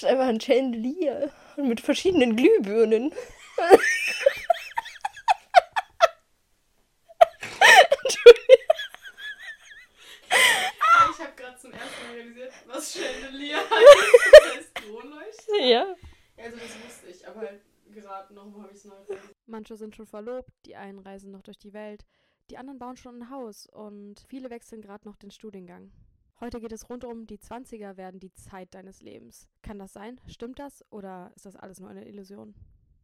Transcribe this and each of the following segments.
ist einfach ein Chandelier mit verschiedenen Glühbirnen. Ich habe gerade zum ersten Mal realisiert, was Chandelier heißt. Das heißt Kronleuchter. Ja. Also das wusste ich, aber halt gerade nochmal habe ich es neu realisiert. Manche sind schon verlobt, die einen reisen noch durch die Welt, die anderen bauen schon ein Haus und viele wechseln gerade noch den Studiengang. Heute geht es rund um die 20er werden die Zeit deines Lebens. Kann das sein? Stimmt das? Oder ist das alles nur eine Illusion?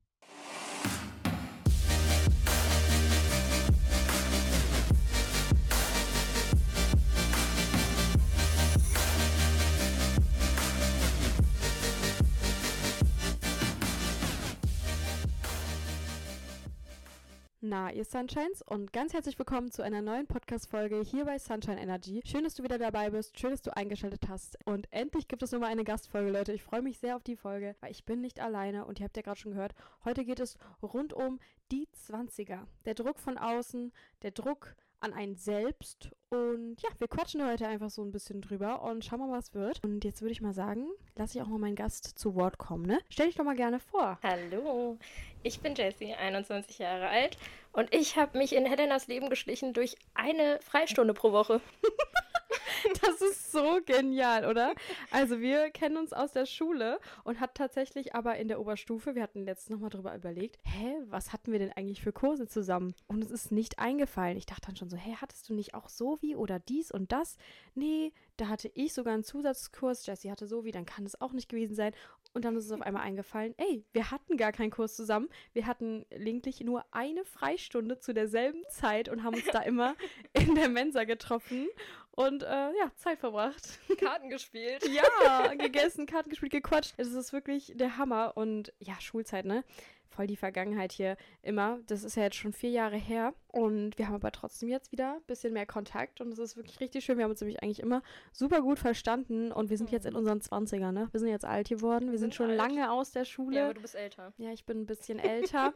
Na, ihr Sunshines und ganz herzlich willkommen zu einer neuen Podcast-Folge hier bei Sunshine Energy. Schön, dass du wieder dabei bist, schön, dass du eingeschaltet hast und endlich gibt es nochmal eine Gastfolge, Leute. Ich freue mich sehr auf die Folge, weil ich bin nicht alleine und ihr habt ja gerade schon gehört, heute geht es rund um die 20er. Der Druck von außen, der Druck an einen selbst und ja, wir quatschen heute einfach so ein bisschen drüber und schauen mal, was wird. Und jetzt würde ich mal sagen, lasse ich auch mal meinen Gast zu Wort kommen, ne? Stell dich doch mal gerne vor. Hallo, ich bin Jessie, 21 Jahre alt und ich habe mich in Helenas Leben geschlichen durch eine Freistunde pro Woche. Das ist so genial, oder? Also wir kennen uns aus der Schule und hat tatsächlich aber in der Oberstufe, wir hatten letztens nochmal drüber überlegt, was hatten wir denn eigentlich für Kurse zusammen? Und es ist nicht eingefallen. Ich dachte dann schon so, hattest du nicht auch so wie oder dies und das? Nee, da hatte ich sogar einen Zusatzkurs, Jessie hatte so wie, dann kann es auch nicht gewesen sein. Und dann ist es auf einmal eingefallen, wir hatten gar keinen Kurs zusammen. Wir hatten lediglich nur eine Freistunde zu derselben Zeit und haben uns da immer in der Mensa getroffen. Und Zeit verbracht. Karten gespielt. Ja, gegessen, Karten gespielt, gequatscht. Es ist wirklich der Hammer. Und ja, Schulzeit, ne? Voll die Vergangenheit hier immer. Das ist ja jetzt schon 4 Jahre her. Und wir haben aber trotzdem jetzt wieder ein bisschen mehr Kontakt. Und es ist wirklich richtig schön. Wir haben uns nämlich eigentlich immer super gut verstanden. Und wir sind jetzt in unseren 20ern, ne? Wir sind jetzt alt geworden. Wir sind schon alt. lange aus der Schule. Ja, aber du bist älter. Ja, ich bin ein bisschen älter.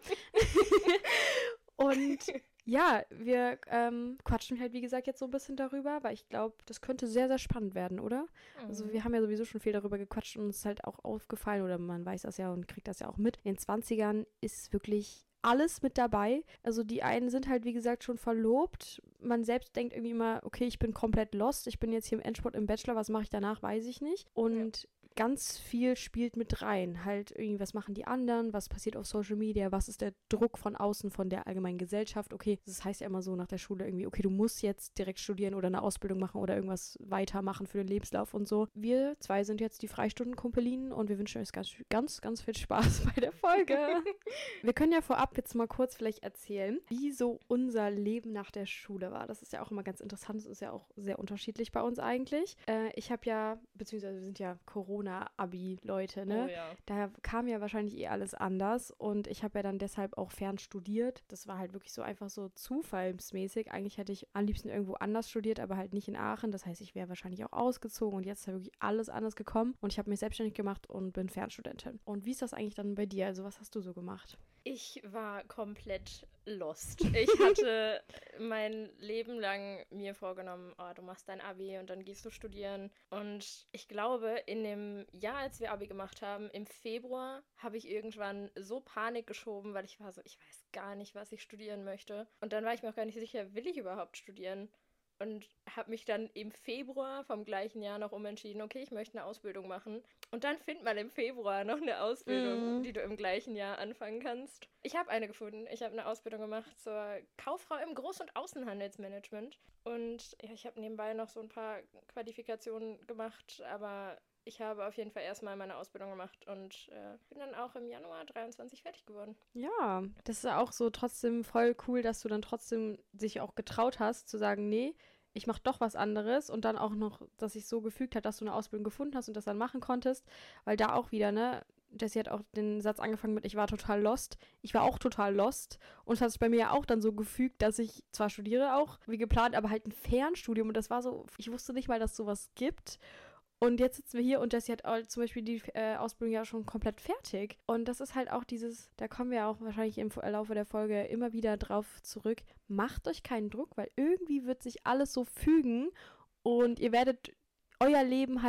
Und ja, wir quatschen halt, wie gesagt, jetzt so ein bisschen darüber, weil ich glaube, das könnte sehr, sehr spannend werden, oder? Also wir haben ja sowieso schon viel darüber gequatscht und uns ist halt auch aufgefallen, oder man weiß das ja und kriegt das ja auch mit. In den 20ern ist wirklich alles mit dabei. Also die einen sind halt, wie gesagt, schon verlobt. Man selbst denkt irgendwie immer, okay, ich bin komplett lost. Ich bin jetzt hier im Endspurt im Bachelor. Was mache ich danach, weiß ich nicht. Und ganz viel spielt mit rein. Halt irgendwie, was machen die anderen? Was passiert auf Social Media? Was ist der Druck von außen, von der allgemeinen Gesellschaft? Okay, das heißt ja immer so nach der Schule irgendwie, okay, du musst jetzt direkt studieren oder eine Ausbildung machen oder irgendwas weitermachen für den Lebenslauf und so. Wir zwei sind jetzt die Freistundenkumpelinen und wir wünschen euch ganz, ganz, ganz viel Spaß bei der Folge. Wir können ja vorab jetzt mal kurz vielleicht erzählen, wie so unser Leben nach der Schule war. Das ist ja auch immer ganz interessant. Das ist ja auch sehr unterschiedlich bei uns eigentlich. Ich habe ja, beziehungsweise wir sind ja Corona-Abi-Leute, ne? Oh ja. Da kam ja wahrscheinlich alles anders und ich habe ja dann deshalb auch fern studiert. Das war halt wirklich so einfach so zufallsmäßig. Eigentlich hätte ich am liebsten irgendwo anders studiert, aber halt nicht in Aachen. Das heißt, ich wäre wahrscheinlich auch ausgezogen und jetzt ist ja wirklich alles anders gekommen und ich habe mich selbstständig gemacht und bin Fernstudentin. Und wie ist das eigentlich dann bei dir? Also was hast du so gemacht? Ich war komplett lost. Ich hatte mein Leben lang mir vorgenommen, du machst dein Abi und dann gehst du studieren. Und ich glaube, in dem Jahr, als wir Abi gemacht haben, im Februar, habe ich irgendwann so Panik geschoben, weil ich war so, ich weiß gar nicht, was ich studieren möchte. Und dann war ich mir auch gar nicht sicher, will ich überhaupt studieren? Und habe mich dann im Februar vom gleichen Jahr noch umentschieden, okay, ich möchte eine Ausbildung machen. Und dann findet man im Februar noch eine Ausbildung, die du im gleichen Jahr anfangen kannst. Ich habe eine gefunden. Ich habe eine Ausbildung gemacht zur Kauffrau im Groß- und Außenhandelsmanagement. Und ja, ich habe nebenbei noch so ein paar Qualifikationen gemacht, aber ich habe auf jeden Fall erstmal meine Ausbildung gemacht und bin dann auch im Januar 23 fertig geworden. Ja, das ist auch so trotzdem voll cool, dass du dann trotzdem dich auch getraut hast, zu sagen, nee, ich mache doch was anderes und dann auch noch, dass sich so gefügt hat, dass du eine Ausbildung gefunden hast und das dann machen konntest, weil da auch wieder, ne, Jessie hat auch den Satz angefangen mit, ich war total lost. Ich war auch total lost und es hat sich bei mir ja auch dann so gefügt, dass ich zwar studiere auch, wie geplant, aber halt ein Fernstudium und das war so, ich wusste nicht mal, dass es sowas gibt. Und jetzt sitzen wir hier und Jessie hat zum Beispiel die Ausbildung ja schon komplett fertig. Und das ist halt auch dieses, da kommen wir auch wahrscheinlich im Laufe der Folge immer wieder drauf zurück. Macht euch keinen Druck, weil irgendwie wird sich alles so fügen und ihr werdet euer Leben halt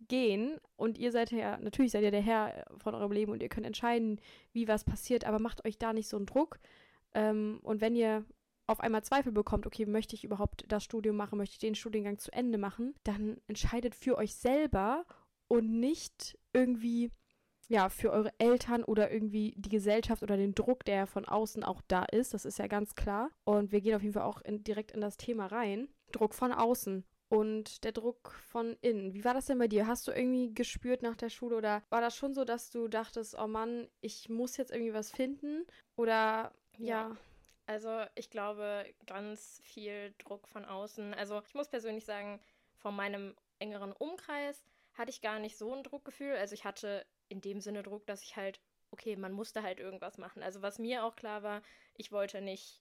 gehen und ihr seid ja, natürlich seid ihr der Herr von eurem Leben und ihr könnt entscheiden, wie was passiert, aber macht euch da nicht so einen Druck. Und wenn ihr auf einmal Zweifel bekommt, okay, möchte ich überhaupt das Studium machen, möchte ich den Studiengang zu Ende machen, dann entscheidet für euch selber und nicht irgendwie, ja, für eure Eltern oder irgendwie die Gesellschaft oder den Druck, der von außen auch da ist. Das ist ja ganz klar. Und wir gehen auf jeden Fall auch direkt in das Thema rein. Druck von außen und der Druck von innen. Wie war das denn bei dir? Hast du irgendwie gespürt nach der Schule oder war das schon so, dass du dachtest, oh Mann, ich muss jetzt irgendwie was finden? Oder ja. Also ich glaube, ganz viel Druck von außen. Also ich muss persönlich sagen, von meinem engeren Umkreis hatte ich gar nicht so ein Druckgefühl. Also ich hatte in dem Sinne Druck, dass ich halt, okay, man musste halt irgendwas machen. Also was mir auch klar war, ich wollte nicht,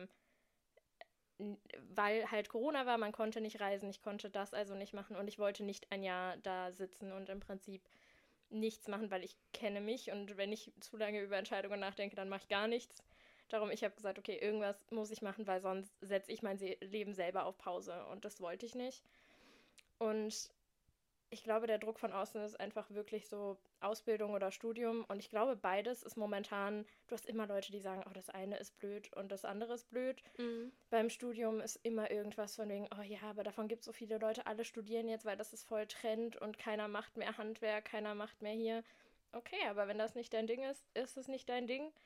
weil halt Corona war, man konnte nicht reisen, ich konnte das also nicht machen und ich wollte nicht ein Jahr da sitzen und im Prinzip nichts machen, weil ich kenne mich und wenn ich zu lange über Entscheidungen nachdenke, dann mache ich gar nichts. Darum, ich habe gesagt, okay, irgendwas muss ich machen, weil sonst setze ich mein Leben selber auf Pause und das wollte ich nicht. Und ich glaube, der Druck von außen ist einfach wirklich so Ausbildung oder Studium und ich glaube, beides ist momentan, du hast immer Leute, die sagen, oh, das eine ist blöd und das andere ist blöd. Beim Studium ist immer irgendwas von wegen, oh ja, aber davon gibt es so viele Leute, alle studieren jetzt, weil das ist voll Trend und keiner macht mehr Handwerk, keiner macht mehr hier. Okay, aber wenn das nicht dein Ding ist, ist es nicht dein Ding.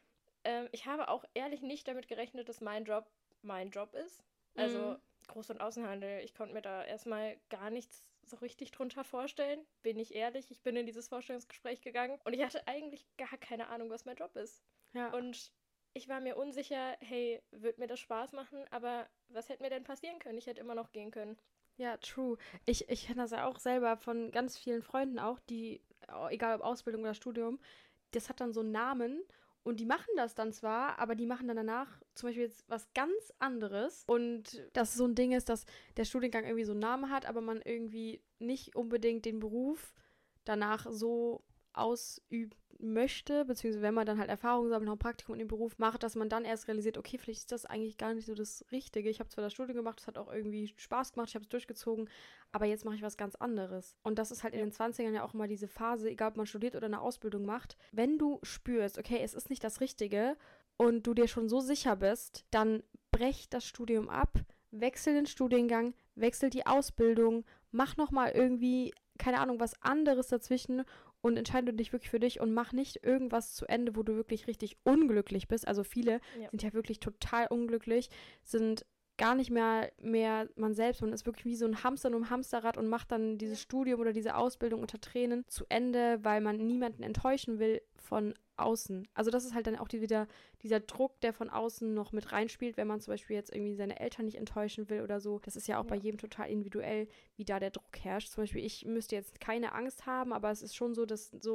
Ich habe auch ehrlich nicht damit gerechnet, dass mein Job ist. Also Groß- und Außenhandel, ich konnte mir da erstmal gar nichts so richtig drunter vorstellen. Bin ich ehrlich, ich bin in dieses Vorstellungsgespräch gegangen und ich hatte eigentlich gar keine Ahnung, was mein Job ist. Ja. Und ich war mir unsicher, hey, wird mir das Spaß machen? Aber was hätte mir denn passieren können? Ich hätte immer noch gehen können. Ja, true. Ich kenne das ja auch selber von ganz vielen Freunden auch, die, egal ob Ausbildung oder Studium, das hat dann so einen Namen und die machen das dann zwar, aber die machen dann danach zum Beispiel jetzt was ganz anderes und dass so ein Ding ist, dass der Studiengang irgendwie so einen Namen hat, aber man irgendwie nicht unbedingt den Beruf danach so ausüben möchte, beziehungsweise wenn man dann halt Erfahrung sammelt, noch ein Praktikum in dem Beruf macht, dass man dann erst realisiert, okay, vielleicht ist das eigentlich gar nicht so das Richtige. Ich habe zwar das Studium gemacht, es hat auch irgendwie Spaß gemacht, ich habe es durchgezogen, aber jetzt mache ich was ganz anderes. Und das ist halt in den 20ern ja auch immer diese Phase, egal ob man studiert oder eine Ausbildung macht, wenn du spürst, okay, es ist nicht das Richtige und du dir schon so sicher bist, dann brech das Studium ab, wechsel den Studiengang, wechsel die Ausbildung, mach nochmal irgendwie, keine Ahnung, was anderes dazwischen und entscheide dich wirklich für dich und mach nicht irgendwas zu Ende, wo du wirklich richtig unglücklich bist. Also viele sind ja wirklich total unglücklich, sind gar nicht mehr man selbst. Man ist wirklich wie so ein Hamster in einem Hamsterrad und macht dann dieses Studium oder diese Ausbildung unter Tränen zu Ende, weil man niemanden enttäuschen will von außen. Also das ist halt dann auch wieder dieser Druck, der von außen noch mit reinspielt, wenn man zum Beispiel jetzt irgendwie seine Eltern nicht enttäuschen will oder so. Das ist ja auch bei jedem total individuell, wie da der Druck herrscht. Zum Beispiel, ich müsste jetzt keine Angst haben, aber es ist schon so,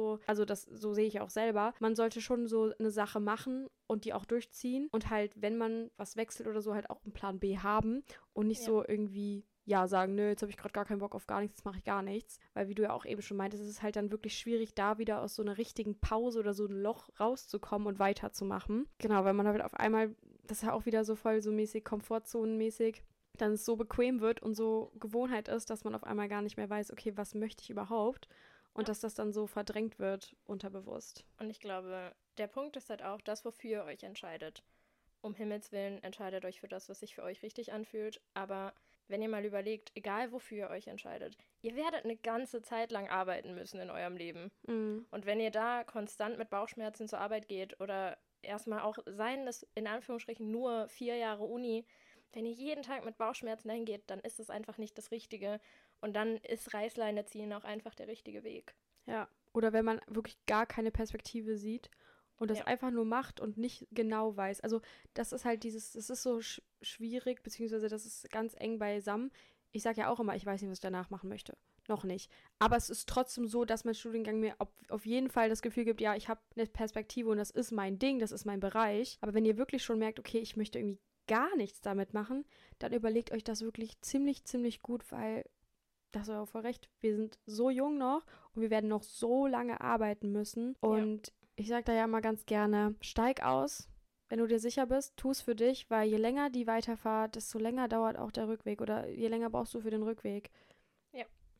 so sehe ich auch selber, man sollte schon so eine Sache machen und die auch durchziehen und halt, wenn man was wechselt oder so, halt auch einen Plan B haben und nicht so irgendwie sagen, nö, jetzt habe ich gerade gar keinen Bock auf gar nichts, jetzt mache ich gar nichts. Weil wie du ja auch eben schon meintest, ist es halt dann wirklich schwierig, da wieder aus so einer richtigen Pause oder so ein Loch rauszukommen und weiterzumachen. Genau, weil man halt auf einmal, das ist ja auch wieder so voll so mäßig komfortzonenmäßig, dann es so bequem wird und so Gewohnheit ist, dass man auf einmal gar nicht mehr weiß, okay, was möchte ich überhaupt? Und dass das dann so verdrängt wird, unterbewusst. Und ich glaube, der Punkt ist halt auch das, wofür ihr euch entscheidet. Um Himmels Willen entscheidet euch für das, was sich für euch richtig anfühlt, aber wenn ihr mal überlegt, egal wofür ihr euch entscheidet, ihr werdet eine ganze Zeit lang arbeiten müssen in eurem Leben. Und wenn ihr da konstant mit Bauchschmerzen zur Arbeit geht oder erstmal auch seien es in Anführungsstrichen nur 4 Jahre Uni, wenn ihr jeden Tag mit Bauchschmerzen hingeht, dann ist es einfach nicht das Richtige. Und dann ist Reißleine ziehen auch einfach der richtige Weg. Ja, oder wenn man wirklich gar keine Perspektive sieht und das einfach nur macht und nicht genau weiß. Also das ist halt das ist so schwierig, beziehungsweise das ist ganz eng beisammen. Ich sage ja auch immer, ich weiß nicht, was ich danach machen möchte. Noch nicht. Aber es ist trotzdem so, dass mein Studiengang mir auf jeden Fall das Gefühl gibt, ja, ich habe eine Perspektive und das ist mein Ding, das ist mein Bereich. Aber wenn ihr wirklich schon merkt, okay, ich möchte irgendwie gar nichts damit machen, dann überlegt euch das wirklich ziemlich, ziemlich gut, weil das ist auch voll recht. Wir sind so jung noch und wir werden noch so lange arbeiten müssen. Und ich sage da ja immer ganz gerne, steig aus, wenn du dir sicher bist, tu es für dich, weil je länger die Weiterfahrt, desto länger dauert auch der Rückweg oder je länger brauchst du für den Rückweg. Ja.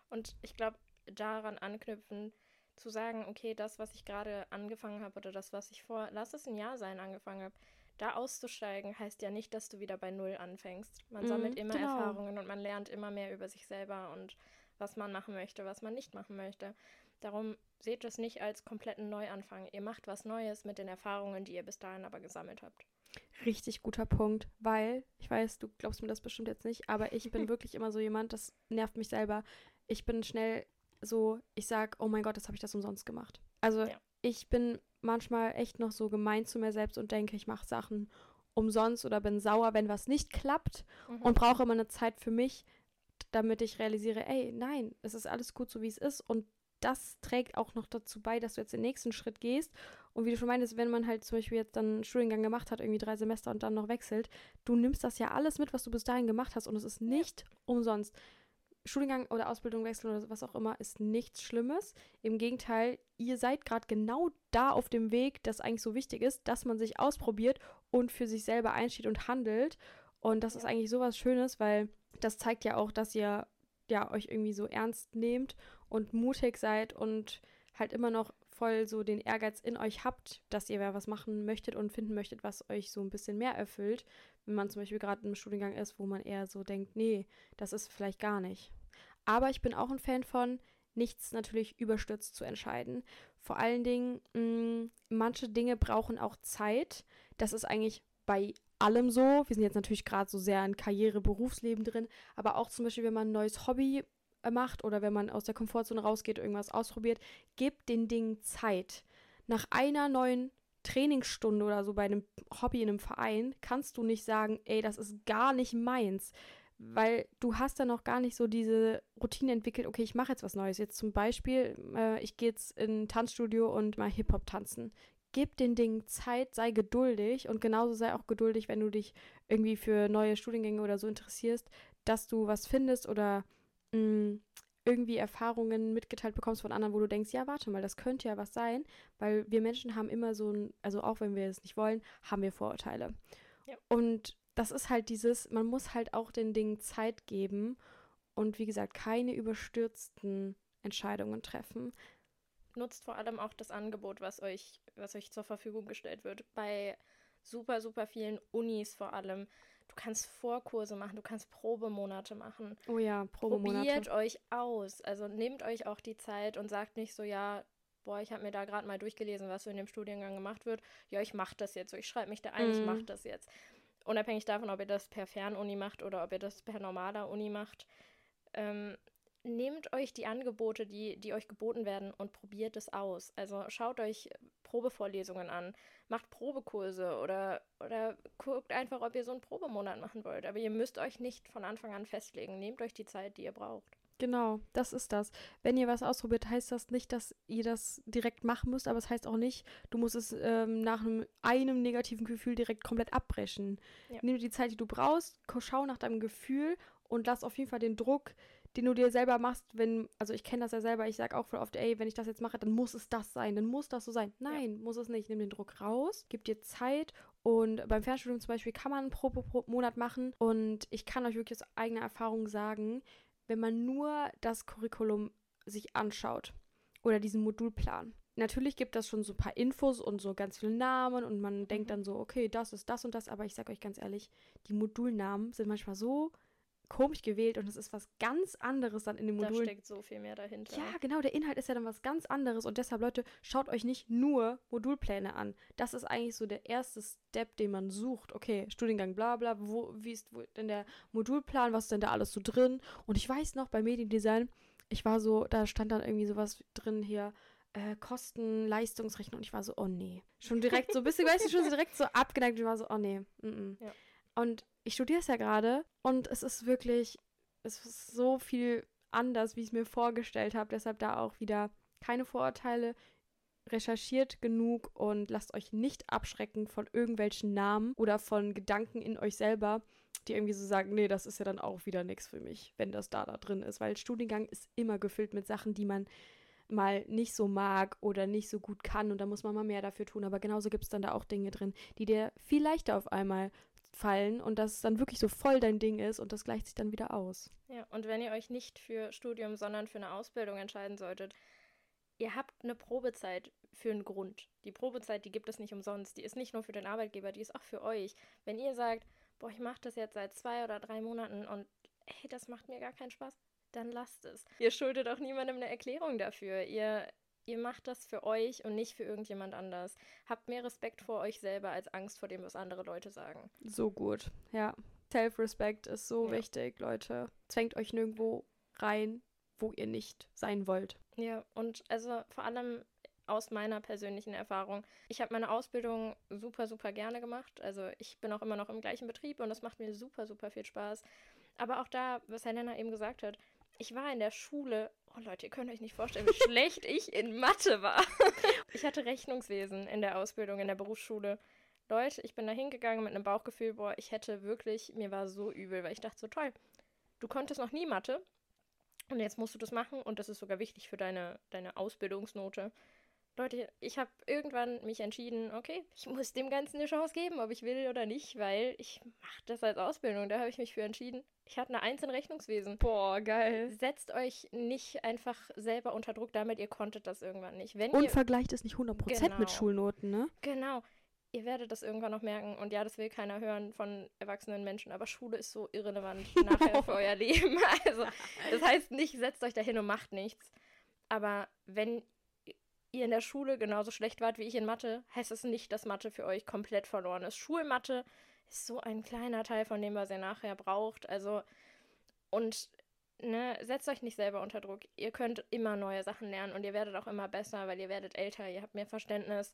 Und ich glaube, daran anknüpfen, zu sagen, okay, das, was ich gerade angefangen habe oder das, was ich lass es ein Jahr sein, angefangen habe, da auszusteigen, heißt ja nicht, dass du wieder bei Null anfängst. Man sammelt immer Genau. Erfahrungen und man lernt immer mehr über sich selber und was man machen möchte, was man nicht machen möchte. Darum seht es nicht als kompletten Neuanfang. Ihr macht was Neues mit den Erfahrungen, die ihr bis dahin aber gesammelt habt. Richtig guter Punkt, weil, ich weiß, du glaubst mir das bestimmt jetzt nicht, aber ich bin wirklich immer so jemand, das nervt mich selber. Ich bin schnell so, ich sag, oh mein Gott, jetzt habe ich das umsonst gemacht. Also Ja. ich bin manchmal echt noch so gemein zu mir selbst und denke, ich mache Sachen umsonst oder bin sauer, wenn was nicht klappt und brauche immer eine Zeit für mich, damit ich realisiere, ey, nein, es ist alles gut so, wie es ist und das trägt auch noch dazu bei, dass du jetzt den nächsten Schritt gehst. Und wie du schon meintest, wenn man halt zum Beispiel jetzt dann einen Studiengang gemacht hat, irgendwie 3 Semester und dann noch wechselt, du nimmst das ja alles mit, was du bis dahin gemacht hast und es ist nicht umsonst. Studiengang oder Ausbildung wechseln oder was auch immer ist nichts Schlimmes. Im Gegenteil, ihr seid gerade genau da auf dem Weg, das eigentlich so wichtig ist, dass man sich ausprobiert und für sich selber einsteht und handelt. Und das ist eigentlich sowas Schönes, weil das zeigt ja auch, dass ihr ja euch irgendwie so ernst nehmt und mutig seid und halt immer noch voll so den Ehrgeiz in euch habt, dass ihr was machen möchtet und finden möchtet, was euch so ein bisschen mehr erfüllt, wenn man zum Beispiel gerade im Studiengang ist, wo man eher so denkt, nee, das ist vielleicht gar nicht. Aber ich bin auch ein Fan von, nichts natürlich überstürzt zu entscheiden. Vor allen Dingen, manche Dinge brauchen auch Zeit. Das ist eigentlich bei allem so. Wir sind jetzt natürlich gerade so sehr in Karriere, Berufsleben drin, aber auch zum Beispiel, wenn man ein neues Hobby macht oder wenn man aus der Komfortzone rausgeht, irgendwas ausprobiert, gebt den Dingen Zeit. Nach einer neuen Trainingsstunde oder so bei einem Hobby in einem Verein kannst du nicht sagen, ey, das ist gar nicht meins, weil du hast dann noch gar nicht so diese Routine entwickelt, okay, ich mache jetzt was Neues. Jetzt zum Beispiel, ich gehe jetzt in ein Tanzstudio und mal Hip-Hop tanzen. Gib den Dingen Zeit, sei geduldig und genauso sei auch geduldig, wenn du dich irgendwie für neue Studiengänge oder so interessierst, dass du was findest oder irgendwie Erfahrungen mitgeteilt bekommst von anderen, wo du denkst, ja, warte mal, das könnte ja was sein, weil wir Menschen haben immer so ein, also auch wenn wir es nicht wollen, haben wir Vorurteile. Ja. Und das ist halt man muss halt auch den Dingen Zeit geben und wie gesagt, keine überstürzten Entscheidungen treffen. Nutzt vor allem auch das Angebot, was euch zur Verfügung gestellt wird. Bei super, super vielen Unis vor allem. Du kannst Vorkurse machen, du kannst Probemonate machen. Oh ja, Probemonate. Probiert euch aus. Also nehmt euch auch die Zeit und sagt nicht so, ja, boah, ich habe mir da gerade mal durchgelesen, was so in dem Studiengang gemacht wird. Ja, ich mache das jetzt so. Ich schreibe mich da ein, ich mache das jetzt. Unabhängig davon, ob ihr das per Fernuni macht oder ob ihr das per normaler Uni macht. Nehmt euch die Angebote, die euch geboten werden und probiert es aus. Also schaut euch Probevorlesungen an, macht Probekurse oder guckt einfach, ob ihr so einen Probemonat machen wollt. Aber ihr müsst euch nicht von Anfang an festlegen. Nehmt euch die Zeit, die ihr braucht. Genau, das ist das. Wenn ihr was ausprobiert, heißt das nicht, dass ihr das direkt machen müsst, aber es heißt auch nicht, du musst es nach einem negativen Gefühl direkt komplett abbrechen. Ja. Nimm dir die Zeit, die du brauchst, schau nach deinem Gefühl und lass auf jeden Fall den Druck, den du dir selber machst, also ich kenne das ja selber, ich sage auch voll oft, ey, wenn ich das jetzt mache, dann muss es das sein, dann muss das so sein. Nein, muss es nicht. Nimm den Druck raus, gib dir Zeit und beim Fernstudium zum Beispiel kann man einen Probemonat machen und ich kann euch wirklich aus eigener Erfahrung sagen, wenn man nur das Curriculum sich anschaut oder diesen Modulplan. Natürlich gibt das schon so ein paar Infos und so ganz viele Namen und man denkt dann so, okay, das ist das und das, aber ich sage euch ganz ehrlich, die Modulnamen sind manchmal so komisch gewählt und es ist was ganz anderes dann in den Modulen. Da steckt so viel mehr dahinter. Ja, genau, der Inhalt ist ja dann was ganz anderes und deshalb, Leute, schaut euch nicht nur Modulpläne an. Das ist eigentlich so der erste Step, den man sucht. Okay, Studiengang bla bla, wie ist denn der Modulplan, was ist denn da alles so drin? Und ich weiß noch, bei Mediendesign, da stand dann irgendwie sowas drin hier, Kosten, Leistungsrechnung und ich war so, oh nee. Schon direkt so ein bisschen, weißt du, schon so direkt so abgeneigt und ich war so, oh nee. Ja. Und ich studiere es ja gerade und es ist so viel anders, wie ich es mir vorgestellt habe. Deshalb da auch wieder keine Vorurteile, recherchiert genug und lasst euch nicht abschrecken von irgendwelchen Namen oder von Gedanken in euch selber, die irgendwie so sagen, nee, das ist ja dann auch wieder nichts für mich, wenn das da drin ist. Weil Studiengang ist immer gefüllt mit Sachen, die man mal nicht so mag oder nicht so gut kann und da muss man mal mehr dafür tun. Aber genauso gibt es dann da auch Dinge drin, die dir viel leichter auf einmal fallen und dass es dann wirklich so voll dein Ding ist und das gleicht sich dann wieder aus. Ja, und wenn ihr euch nicht für Studium, sondern für eine Ausbildung entscheiden solltet, ihr habt eine Probezeit für einen Grund. Die Probezeit, die gibt es nicht umsonst. Die ist nicht nur für den Arbeitgeber, die ist auch für euch. Wenn ihr sagt, boah, ich mache das jetzt seit 2 oder 3 Monaten und hey, das macht mir gar keinen Spaß, dann lasst es. Ihr schuldet auch niemandem eine Erklärung dafür. Ihr macht das für euch und nicht für irgendjemand anders. Habt mehr Respekt vor euch selber als Angst vor dem, was andere Leute sagen. So gut, ja. Self-Respect ist so wichtig, Leute. Zwängt euch nirgendwo rein, wo ihr nicht sein wollt. Ja, und also vor allem aus meiner persönlichen Erfahrung. Ich habe meine Ausbildung super, super gerne gemacht. Also ich bin auch immer noch im gleichen Betrieb und das macht mir super, super viel Spaß. Aber auch da, was Helena eben gesagt hat, ich war in der Schule, oh Leute, ihr könnt euch nicht vorstellen, wie schlecht ich in Mathe war. Ich hatte Rechnungswesen in der Ausbildung, in der Berufsschule. Leute, ich bin da hingegangen mit einem Bauchgefühl, boah, mir war so übel, weil ich dachte so, toll, du konntest noch nie Mathe und jetzt musst du das machen und das ist sogar wichtig für deine Ausbildungsnote. Leute, ich habe irgendwann mich entschieden, okay, ich muss dem Ganzen eine Chance geben, ob ich will oder nicht, weil ich mache das als Ausbildung. Da habe ich mich für entschieden. Ich hatte eine 1 in Rechnungswesen. Boah, geil. Setzt euch nicht einfach selber unter Druck damit, ihr konntet das irgendwann nicht. Und vergleicht es nicht 100% mit Schulnoten, ne? Genau. Ihr werdet das irgendwann noch merken. Und ja, das will keiner hören von erwachsenen Menschen, aber Schule ist so irrelevant nachher für euer Leben. Also, das heißt nicht, setzt euch dahin und macht nichts. Aber wenn ihr in der Schule genauso schlecht wart wie ich in Mathe, heißt es nicht, dass Mathe für euch komplett verloren ist. Schulmathe ist so ein kleiner Teil von dem, was ihr nachher braucht. Also, und setzt euch nicht selber unter Druck. Ihr könnt immer neue Sachen lernen und ihr werdet auch immer besser, weil ihr werdet älter, ihr habt mehr Verständnis.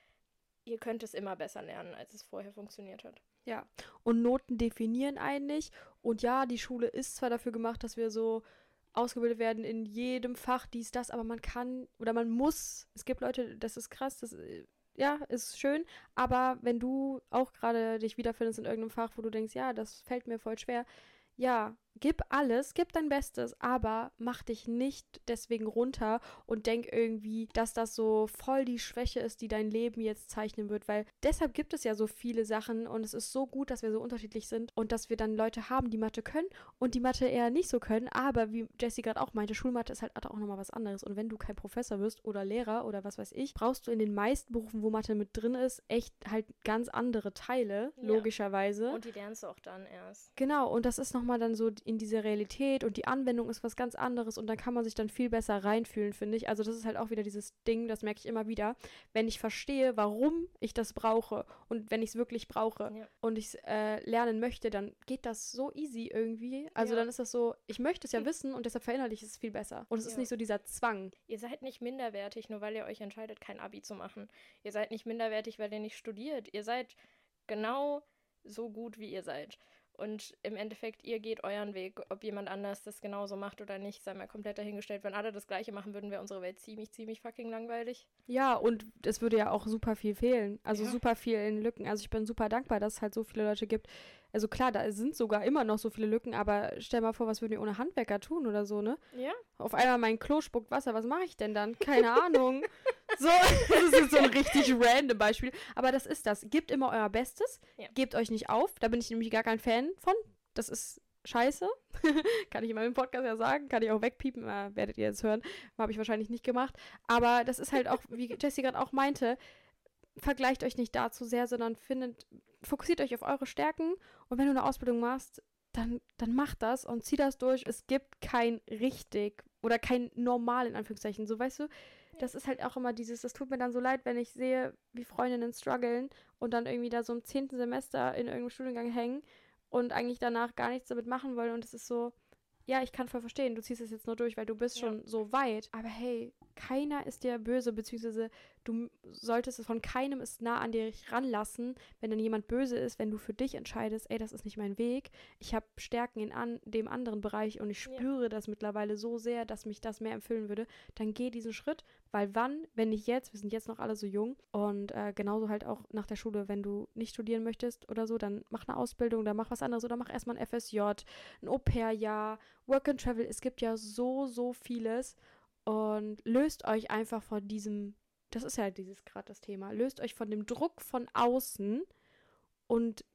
Ihr könnt es immer besser lernen, als es vorher funktioniert hat. Ja, und Noten definieren einen nicht. Und ja, die Schule ist zwar dafür gemacht, dass wir so ausgebildet werden in jedem Fach, dies, das, aber man kann oder man muss, es gibt Leute, das ist krass, das ja, ist schön, aber wenn du auch gerade dich wiederfindest in irgendeinem Fach, wo du denkst, ja, das fällt mir voll schwer, ja, gib alles, gib dein Bestes, aber mach dich nicht deswegen runter und denk irgendwie, dass das so voll die Schwäche ist, die dein Leben jetzt zeichnen wird, weil deshalb gibt es ja so viele Sachen und es ist so gut, dass wir so unterschiedlich sind und dass wir dann Leute haben, die Mathe können und die Mathe eher nicht so können, aber wie Jessie gerade auch meinte, Schulmathe ist halt auch nochmal was anderes und wenn du kein Professor wirst oder Lehrer oder was weiß ich, brauchst du in den meisten Berufen, wo Mathe mit drin ist, echt halt ganz andere Teile, logischerweise. Und die lernst du auch dann erst. Genau, und das ist nochmal dann so in diese Realität und die Anwendung ist was ganz anderes und dann kann man sich dann viel besser reinfühlen, finde ich. Also das ist halt auch wieder dieses Ding, das merke ich immer wieder, wenn ich verstehe, warum ich das brauche und wenn ich es wirklich brauche und ich es lernen möchte, dann geht das so easy irgendwie. Also dann ist das so, ich möchte es ja wissen und deshalb verinnerliche ich es viel besser. Und es ist nicht so dieser Zwang. Ihr seid nicht minderwertig, nur weil ihr euch entscheidet, kein Abi zu machen. Ihr seid nicht minderwertig, weil ihr nicht studiert. Ihr seid genau so gut, wie ihr seid. Und im Endeffekt, ihr geht euren Weg. Ob jemand anders das genauso macht oder nicht, sei mal komplett dahingestellt. Wenn alle das Gleiche machen würden, wäre unsere Welt ziemlich, ziemlich fucking langweilig. Ja, und es würde ja auch super viel fehlen. Also super viel in Lücken. Also ich bin super dankbar, dass es halt so viele Leute gibt. Also klar, da sind sogar immer noch so viele Lücken, aber stell mal vor, was würden wir ohne Handwerker tun oder so, ne? Ja. Auf einmal mein Klo spuckt Wasser, was mache ich denn dann? Keine Ahnung. So, das ist jetzt so ein richtig random Beispiel. Aber das ist das. Gebt immer euer Bestes. Ja. Gebt euch nicht auf. Da bin ich nämlich gar kein Fan von. Das ist scheiße. Kann ich in meinem Podcast ja sagen. Kann ich auch wegpiepen. Werdet ihr jetzt hören. Habe ich wahrscheinlich nicht gemacht. Aber das ist halt auch, wie Jessie gerade auch meinte, vergleicht euch nicht da zu sehr, sondern fokussiert euch auf eure Stärken. Und wenn du eine Ausbildung machst, dann macht das und zieh das durch. Es gibt kein richtig oder kein normal in Anführungszeichen. So, weißt du, das ist halt auch immer das tut mir dann so leid, wenn ich sehe, wie Freundinnen strugglen und dann irgendwie da so im 10. Semester in irgendeinem Studiengang hängen und eigentlich danach gar nichts damit machen wollen. Und es ist so, ja, ich kann voll verstehen, du ziehst es jetzt nur durch, weil du bist schon so weit. Aber hey, keiner ist dir böse, beziehungsweise du solltest es von keinem ist nah an dir ranlassen, wenn dann jemand böse ist, wenn du für dich entscheidest, ey, das ist nicht mein Weg. Ich habe Stärken in dem anderen Bereich und ich spüre das mittlerweile so sehr, dass mich das mehr erfüllen würde. Dann geh diesen Schritt, weil wann, wenn nicht jetzt, wir sind jetzt noch alle so jung und genauso halt auch nach der Schule, wenn du nicht studieren möchtest oder so, dann mach eine Ausbildung oder mach was anderes oder mach erstmal ein FSJ, ein Au-pair-Jahr, Work and Travel. Es gibt ja so vieles. Und löst euch einfach von diesem, das ist ja gerade das Thema, löst euch von dem Druck von außen und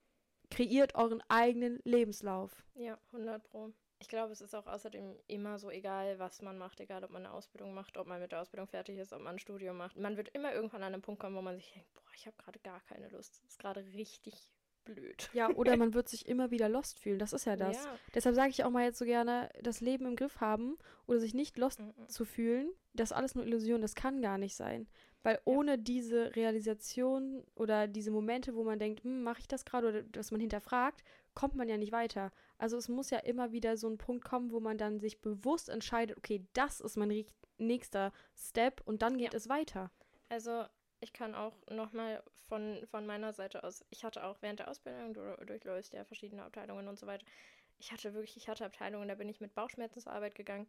kreiert euren eigenen Lebenslauf. Ja, 100%. Ich glaube, es ist auch außerdem immer so egal, was man macht, egal ob man eine Ausbildung macht, ob man mit der Ausbildung fertig ist, ob man ein Studium macht. Man wird immer irgendwann an einen Punkt kommen, wo man sich denkt, boah, ich habe gerade gar keine Lust. Das ist gerade richtig blöd. Ja, oder man wird sich immer wieder lost fühlen. Das ist ja das. Ja. Deshalb sage ich auch mal jetzt so gerne, das Leben im Griff haben oder sich nicht lost zu fühlen, das ist alles nur Illusion, das kann gar nicht sein. Weil ohne diese Realisation oder diese Momente, wo man denkt, mache ich das gerade oder dass man hinterfragt, kommt man ja nicht weiter. Also es muss ja immer wieder so ein Punkt kommen, wo man dann sich bewusst entscheidet, okay, das ist mein nächster Step und dann geht es weiter. Also ich kann auch nochmal von meiner Seite aus, ich hatte auch während der Ausbildung, du durchläufst ja verschiedene Abteilungen und so weiter, ich hatte Abteilungen, da bin ich mit Bauchschmerzen zur Arbeit gegangen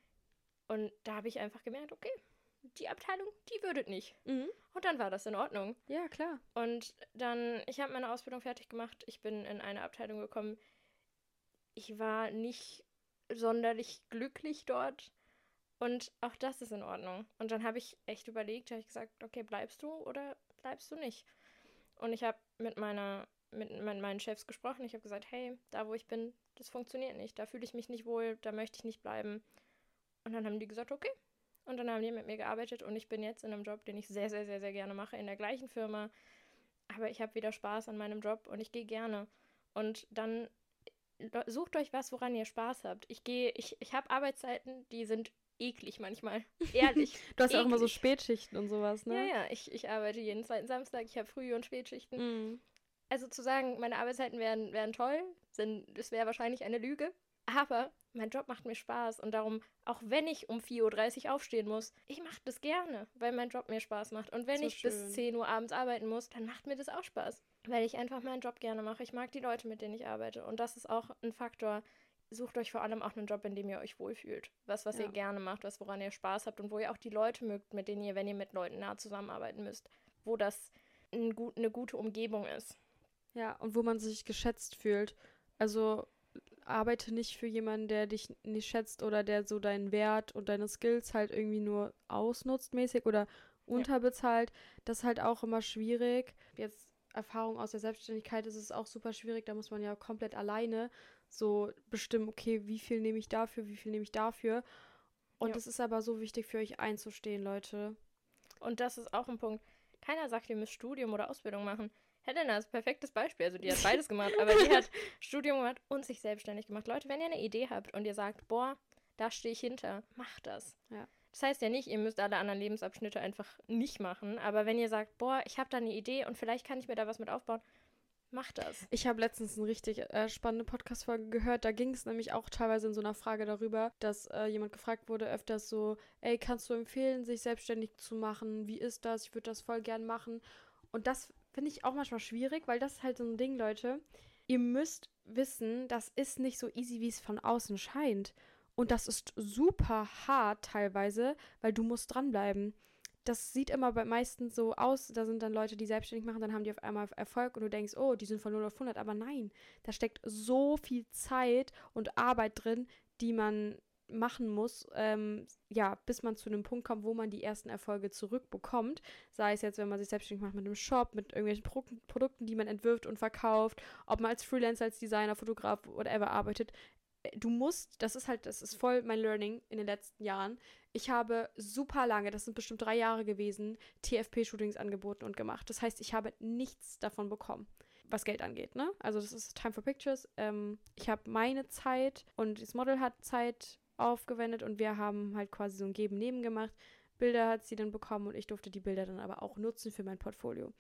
und da habe ich einfach gemerkt, okay, die Abteilung, die würdet nicht. Mhm. Und dann war das in Ordnung. Ja, klar. Und dann, ich habe meine Ausbildung fertig gemacht, ich bin in eine Abteilung gekommen, ich war nicht sonderlich glücklich dort. Und auch das ist in Ordnung. Und dann habe ich echt überlegt, habe ich gesagt, okay, bleibst du oder bleibst du nicht? Und ich habe mit meinen Chefs gesprochen. Ich habe gesagt, hey, da wo ich bin, das funktioniert nicht. Da fühle ich mich nicht wohl, da möchte ich nicht bleiben. Und dann haben die gesagt, okay. Und dann haben die mit mir gearbeitet und ich bin jetzt in einem Job, den ich sehr, sehr, sehr, sehr gerne mache, in der gleichen Firma. Aber ich habe wieder Spaß an meinem Job und ich gehe gerne. Und dann sucht euch was, woran ihr Spaß habt. Ich habe Arbeitszeiten, die sind eklig manchmal. Ehrlich. Du hast ja auch immer so Spätschichten und sowas, ne? Ja, ich arbeite jeden zweiten Samstag, ich habe Früh- und Spätschichten. Mhm. Also zu sagen, meine Arbeitszeiten wären toll, das wäre wahrscheinlich eine Lüge. Aber mein Job macht mir Spaß und darum, auch wenn ich um 4:30 Uhr aufstehen muss, ich mache das gerne, weil mein Job mir Spaß macht. Und wenn So ich schön. bis 10 Uhr abends arbeiten muss, dann macht mir das auch Spaß. Weil ich einfach meinen Job gerne mache. Ich mag die Leute, mit denen ich arbeite. Und das ist auch ein Faktor. Sucht euch vor allem auch einen Job, in dem ihr euch wohlfühlt. Was ihr gerne macht, woran ihr Spaß habt und wo ihr auch die Leute mögt, mit denen ihr, wenn ihr mit Leuten nah zusammenarbeiten müsst, wo das eine gute Umgebung ist. Ja, und wo man sich geschätzt fühlt. Also arbeite nicht für jemanden, der dich nicht schätzt oder der so deinen Wert und deine Skills halt irgendwie nur ausnutzt mäßig oder unterbezahlt. Das ist halt auch immer schwierig. Jetzt Erfahrung aus der Selbstständigkeit ist es auch super schwierig. Da muss man ja komplett alleine so bestimmen, okay, wie viel nehme ich dafür, wie viel nehme ich dafür. Und es ist aber so wichtig für euch einzustehen, Leute. Und das ist auch ein Punkt. Keiner sagt, ihr müsst Studium oder Ausbildung machen. Helena ist ein perfektes Beispiel. Also die hat beides gemacht, aber die hat Studium gemacht und sich selbstständig gemacht. Leute, wenn ihr eine Idee habt und ihr sagt, boah, da stehe ich hinter, macht das. Ja. Das heißt ja nicht, ihr müsst alle anderen Lebensabschnitte einfach nicht machen, aber wenn ihr sagt, boah, ich habe da eine Idee und vielleicht kann ich mir da was mit aufbauen, macht das. Ich habe letztens eine richtig spannende Podcast-Folge gehört. Da ging es nämlich auch teilweise in so einer Frage darüber, dass jemand gefragt wurde, öfters so, ey, kannst du empfehlen, sich selbstständig zu machen? Wie ist das? Ich würde das voll gern machen. Und das finde ich auch manchmal schwierig, weil das ist halt so ein Ding, Leute. Ihr müsst wissen, das ist nicht so easy, wie es von außen scheint. Und das ist super hart teilweise, weil du musst dranbleiben. Das sieht immer meistens so aus, da sind dann Leute, die selbstständig machen, dann haben die auf einmal Erfolg und du denkst, oh, die sind von 0 auf 100. Aber nein, da steckt so viel Zeit und Arbeit drin, die man machen muss, bis man zu einem Punkt kommt, wo man die ersten Erfolge zurückbekommt. Sei es jetzt, wenn man sich selbstständig macht mit einem Shop, mit irgendwelchen Produkten, die man entwirft und verkauft, ob man als Freelancer, als Designer, Fotograf, whatever arbeitet. Du musst, das ist voll mein Learning in den letzten Jahren. Ich habe super lange, das sind bestimmt 3 Jahre gewesen, TFP-Shootings angeboten und gemacht. Das heißt, ich habe nichts davon bekommen, was Geld angeht, ne? Also das ist Time for Pictures. Ich habe meine Zeit und das Model hat Zeit aufgewendet und wir haben halt quasi so ein Geben-Nehmen gemacht. Bilder hat sie dann bekommen und ich durfte die Bilder dann aber auch nutzen für mein Portfolio.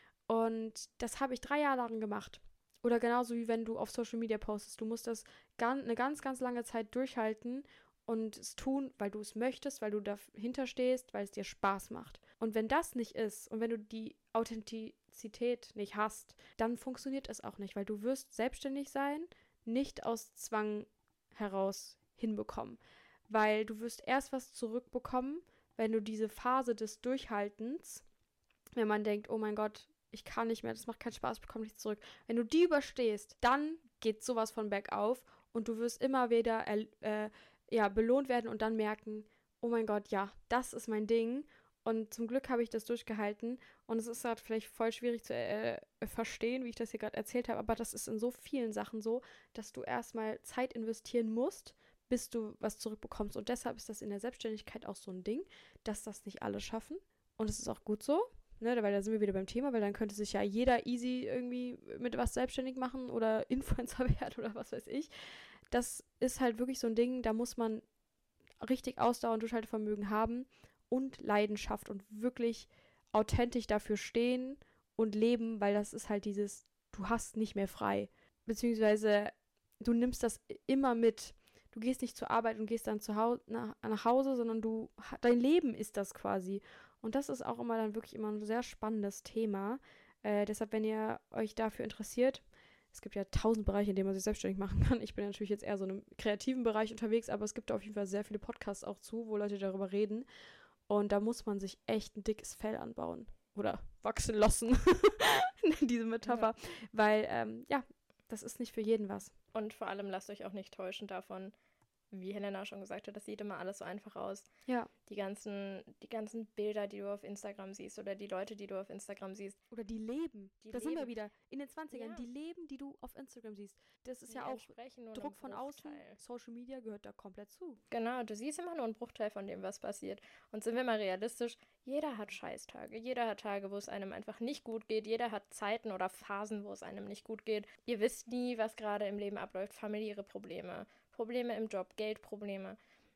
Und das habe ich 3 Jahre lang gemacht. Oder genauso wie wenn du auf Social Media postest. Du musst das eine ganz, ganz lange Zeit durchhalten und es tun, weil du es möchtest, weil du dahinter stehst, weil es dir Spaß macht. Und wenn das nicht ist und wenn du die Authentizität nicht hast, dann funktioniert es auch nicht, weil du wirst selbstständig sein, nicht aus Zwang heraus hinbekommen. Weil du wirst erst was zurückbekommen, wenn du diese Phase des Durchhaltens, wenn man denkt, oh mein Gott, ich kann nicht mehr, das macht keinen Spaß, ich bekomme nichts zurück. Wenn du die überstehst, dann geht sowas von bergauf und du wirst immer wieder belohnt werden und dann merken, oh mein Gott, ja, das ist mein Ding Und zum Glück habe ich das durchgehalten. Und es ist halt vielleicht voll schwierig zu verstehen, wie ich das hier gerade erzählt habe. Aber das ist in so vielen Sachen so, dass du erstmal Zeit investieren musst, bis du was zurückbekommst. Und deshalb ist das in der Selbstständigkeit auch so ein Ding, dass das nicht alle schaffen. Und es ist auch gut so, ne? Weil da sind wir wieder beim Thema, weil dann könnte sich ja jeder easy irgendwie mit was selbstständig machen oder Influencer werden oder was weiß ich. Das ist halt wirklich so ein Ding, da muss man richtig Ausdauer und Durchhaltevermögen haben und Leidenschaft und wirklich authentisch dafür stehen und leben, weil das ist halt dieses, du hast nicht mehr frei. Beziehungsweise du nimmst das immer mit. Du gehst nicht zur Arbeit und gehst dann nach Hause, sondern dein Leben ist das quasi. Und das ist auch immer dann wirklich immer ein sehr spannendes Thema. Deshalb, wenn ihr euch dafür interessiert, es gibt ja 1000 Bereiche, in denen man sich selbstständig machen kann. Ich bin natürlich jetzt eher so in einem kreativen Bereich unterwegs, aber es gibt da auf jeden Fall sehr viele Podcasts auch zu, wo Leute darüber reden. Und da muss man sich echt ein dickes Fell anbauen. Oder wachsen lassen. Diese Metapher. Ja. Weil, das ist nicht für jeden was. Und vor allem lasst euch auch nicht täuschen davon, wie Helena schon gesagt hat, das sieht immer alles so einfach aus. Ja. Die ganzen Bilder, die du auf Instagram siehst oder die Leute, die du auf Instagram siehst. Oder die leben. Sind wir wieder. In den 20ern. Ja. Die leben, die du auf Instagram siehst. Das ist ja auch Druck von außen. Social Media gehört da komplett zu. Genau, du siehst immer nur einen Bruchteil von dem, was passiert. Und sind wir mal realistisch, jeder hat Scheißtage. Jeder hat Tage, wo es einem einfach nicht gut geht. Jeder hat Zeiten oder Phasen, wo es einem nicht gut geht. Ihr wisst nie, was gerade im Leben abläuft. Familiäre Probleme im Job, Geldprobleme.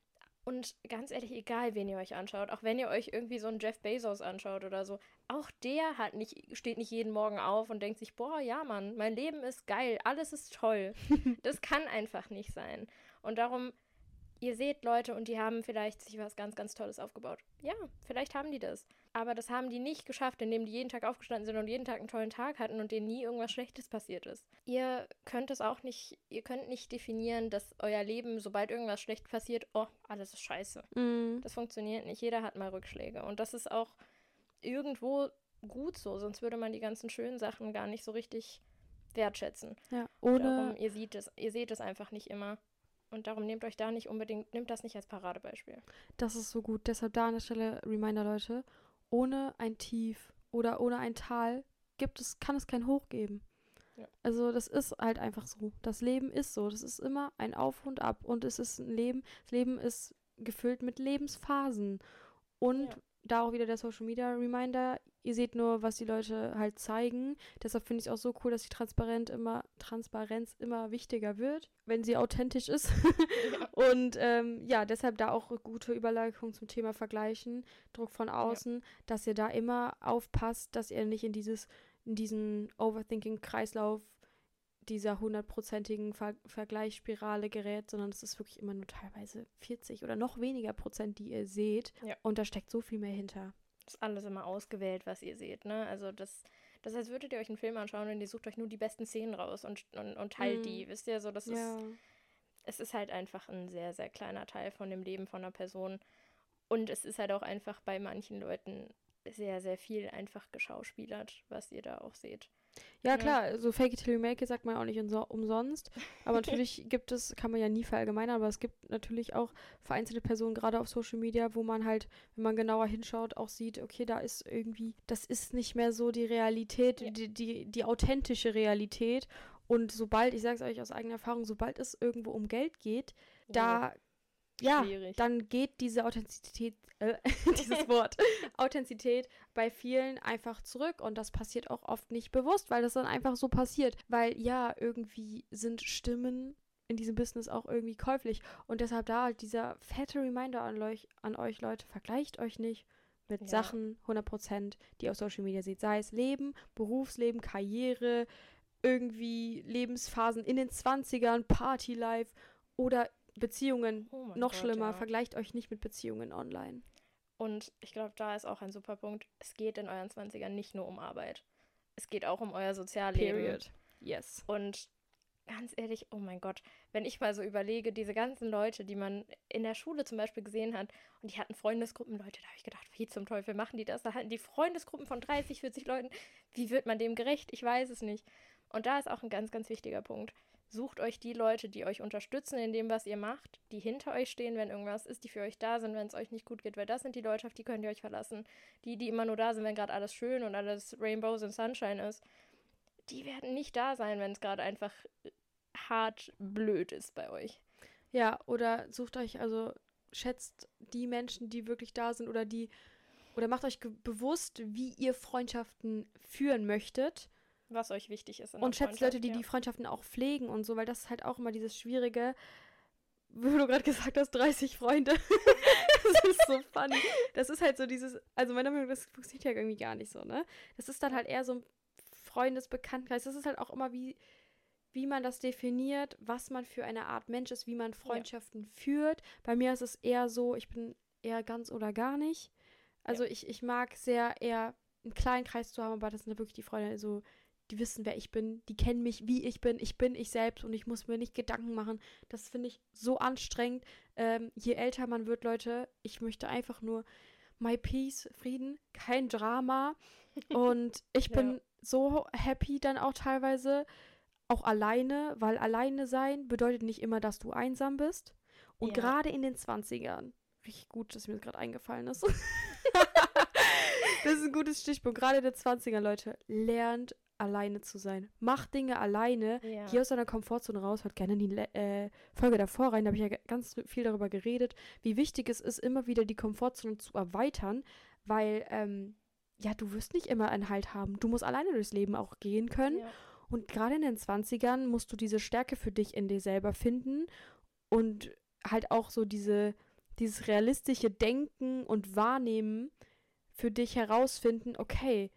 Und ganz ehrlich, egal wen ihr euch anschaut, auch wenn ihr euch irgendwie so einen Jeff Bezos anschaut oder so, auch der steht nicht jeden Morgen auf und denkt sich, boah, ja Mann, mein Leben ist geil, alles ist toll. Das kann einfach nicht sein. Und darum, ihr seht Leute und die haben vielleicht sich was ganz, ganz Tolles aufgebaut. Ja, vielleicht haben die das. Aber das haben die nicht geschafft, indem die jeden Tag aufgestanden sind und jeden Tag einen tollen Tag hatten und denen nie irgendwas Schlechtes passiert ist. Ihr könnt nicht definieren, dass euer Leben, sobald irgendwas schlecht passiert, oh, alles ist scheiße. Das funktioniert nicht. Jeder hat mal Rückschläge. Und das ist auch irgendwo gut so, sonst würde man die ganzen schönen Sachen gar nicht so richtig wertschätzen. Ja, darum, ihr seht es einfach nicht immer. Und darum nehmt das nicht als Paradebeispiel. Das ist so gut. Deshalb da an der Stelle Reminder, Leute. Ohne ein Tief oder ohne ein Tal kann es kein Hoch geben. Ja. Also das ist halt einfach so. Das Leben ist so. Das ist immer ein Auf und Ab. Und es ist ein Leben. Das Leben ist gefüllt mit Lebensphasen. Und da auch wieder der Social Media Reminder. Ihr seht nur, was die Leute halt zeigen. Deshalb finde ich es auch so cool, dass die Transparenz immer wichtiger wird, wenn sie authentisch ist. Und deshalb da auch gute Überleitung zum Thema Vergleichen, Druck von außen, dass ihr da immer aufpasst, dass ihr nicht in diesen Overthinking-Kreislauf dieser 100%igen Vergleichsspirale gerät, sondern es ist wirklich immer nur teilweise 40 oder noch weniger Prozent, die ihr seht. Ja. Und da steckt so viel mehr hinter. Das ist alles immer ausgewählt, was ihr seht, ne? Also das heißt, würdet ihr euch einen Film anschauen und ihr sucht euch nur die besten Szenen raus und teilt die, wisst ihr? So, es ist halt einfach ein sehr, sehr kleiner Teil von dem Leben von einer Person. Und es ist halt auch einfach bei manchen Leuten sehr, sehr viel einfach geschauspielert, was ihr da auch seht. Ja, klar, so fake it till you make it sagt man auch nicht umsonst. Aber natürlich kann man ja nie verallgemeinern, aber es gibt natürlich auch vereinzelte Personen, gerade auf Social Media, wo man halt, wenn man genauer hinschaut, auch sieht, okay, das ist nicht mehr so die Realität, die authentische Realität. Und ich sage es euch aus eigener Erfahrung, sobald es irgendwo um Geld geht, dann geht diese Authentizität, dieses Wort, Authentizität bei vielen einfach zurück und das passiert auch oft nicht bewusst, weil das dann einfach so passiert, weil irgendwie sind Stimmen in diesem Business auch irgendwie käuflich und deshalb da halt dieser fette Reminder an euch Leute, vergleicht euch nicht mit Sachen 100%, die ihr auf Social Media seht, sei es Leben, Berufsleben, Karriere, irgendwie Lebensphasen in den 20ern, Partylife oder Beziehungen, noch schlimmer, vergleicht euch nicht mit Beziehungen online. Und ich glaube, da ist auch ein super Punkt, es geht in euren 20ern nicht nur um Arbeit. Es geht auch um euer Sozialleben. Period. Yes. Und ganz ehrlich, oh mein Gott, wenn ich mal so überlege, diese ganzen Leute, die man in der Schule zum Beispiel gesehen hat, und die hatten Freundesgruppen, Leute, da habe ich gedacht, wie zum Teufel machen die das? Da hatten die Freundesgruppen von 30, 40 Leuten. Wie wird man dem gerecht? Ich weiß es nicht. Und da ist auch ein ganz, ganz wichtiger Punkt. sucht euch die Leute, die euch unterstützen in dem, was ihr macht, die hinter euch stehen, wenn irgendwas ist, die für euch da sind, wenn es euch nicht gut geht, weil das sind die Leute, auf die könnt ihr euch verlassen. Die immer nur da sind, wenn gerade alles schön und alles Rainbows and Sunshine ist, die werden nicht da sein, wenn es gerade einfach hart blöd ist bei euch. Ja, oder sucht euch, also schätzt die Menschen, die wirklich da sind oder macht euch bewusst, wie ihr Freundschaften führen möchtet. Was euch wichtig ist. Und schätzt Leute, die die Freundschaften auch pflegen und so, weil das ist halt auch immer dieses Schwierige, wie du gerade gesagt hast, 30 Freunde. Das ist so funny. Das ist halt so dieses, also meiner Meinung nach, das funktioniert ja irgendwie gar nicht so, ne? Das ist dann halt eher so ein Freundesbekanntkreis. Das ist halt auch immer, wie man das definiert, was man für eine Art Mensch ist, wie man Freundschaften führt. Bei mir ist es eher so, ich bin eher ganz oder gar nicht. Also ich mag sehr eher einen kleinen Kreis zu haben, aber das sind ja wirklich die Freunde, also die wissen, wer ich bin, die kennen mich, wie ich bin ich selbst und ich muss mir nicht Gedanken machen. Das finde ich so anstrengend. Je älter man wird, Leute, ich möchte einfach nur my peace, Frieden, kein Drama und ich bin so happy dann auch teilweise, auch alleine, weil alleine sein bedeutet nicht immer, dass du einsam bist und gerade in den 20ern, richtig gut, dass mir das gerade eingefallen ist. Das ist ein gutes Stichpunkt, gerade in den 20ern, Leute, lernt alleine zu sein. Macht Dinge alleine. Ja. Geh aus deiner Komfortzone raus. Hört gerne in die Folge davor rein. Da habe ich ja ganz viel darüber geredet, wie wichtig es ist, immer wieder die Komfortzone zu erweitern, weil, du wirst nicht immer einen Halt haben. Du musst alleine durchs Leben auch gehen können. Ja. Und gerade in den 20ern musst du diese Stärke für dich in dir selber finden und halt auch so dieses realistische Denken und Wahrnehmen für dich herausfinden, okay,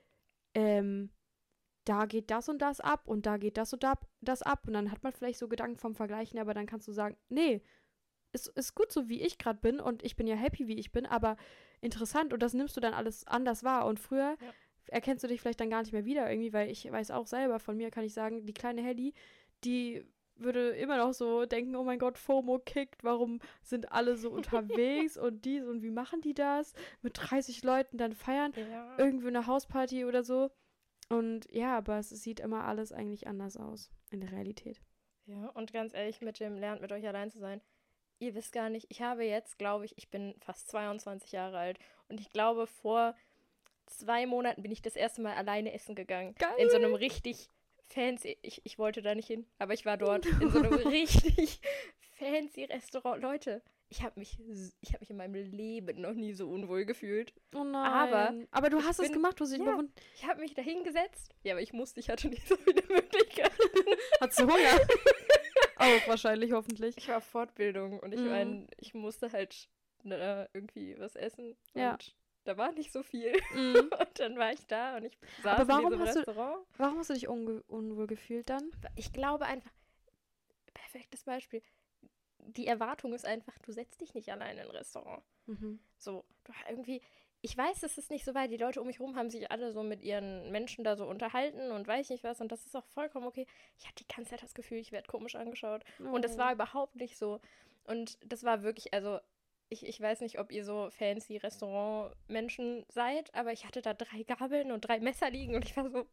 da geht das und das ab und da geht das und das ab und dann hat man vielleicht so Gedanken vom Vergleichen, aber dann kannst du sagen, nee, ist gut so, wie ich gerade bin und ich bin ja happy, wie ich bin, aber interessant und das nimmst du dann alles anders wahr und früher erkennst du dich vielleicht dann gar nicht mehr wieder irgendwie, weil ich weiß auch selber, von mir kann ich sagen, die kleine Helly, die würde immer noch so denken, oh mein Gott, FOMO kickt, warum sind alle so unterwegs und dies und wie machen die das? Mit 30 Leuten dann feiern, irgendwie eine Hausparty oder so. Und ja, aber es sieht immer alles eigentlich anders aus in der Realität. Ja, und ganz ehrlich, mit dem Lernt mit euch allein zu sein, ihr wisst gar nicht, ich habe jetzt, glaube ich bin fast 22 Jahre alt und ich glaube, vor 2 Monaten bin ich das erste Mal alleine essen gegangen. Geil. In so einem richtig fancy, ich wollte da nicht hin, aber ich war dort in so einem richtig fancy Restaurant. Leute, ich habe mich in meinem Leben noch nie so unwohl gefühlt. Oh nein. Aber du hast es gemacht, du hast dich überwunden. Ich habe mich da hingesetzt. Ja, aber ich hatte nicht so viele Möglichkeiten. Hattest du Hunger? Auch wahrscheinlich, hoffentlich. Ich war auf Fortbildung und ich meine, ich musste halt irgendwie was essen. Ja. Und da war nicht so viel. Und dann war ich da und ich saß in diesem Restaurant. Warum hast du dich unwohl gefühlt dann? Ich glaube einfach, perfektes Beispiel, die Erwartung ist einfach, du setzt dich nicht alleine in ein Restaurant. So, du irgendwie, ich weiß, es ist nicht so weit, die Leute um mich herum haben sich alle so mit ihren Menschen da so unterhalten und weiß nicht was und das ist auch vollkommen okay. Ich hatte die ganze Zeit das Gefühl, ich werde komisch angeschaut und das war überhaupt nicht so und das war wirklich, also ich weiß nicht, ob ihr so fancy Restaurant-Menschen seid, aber ich hatte da 3 Gabeln und 3 Messer liegen und ich war so,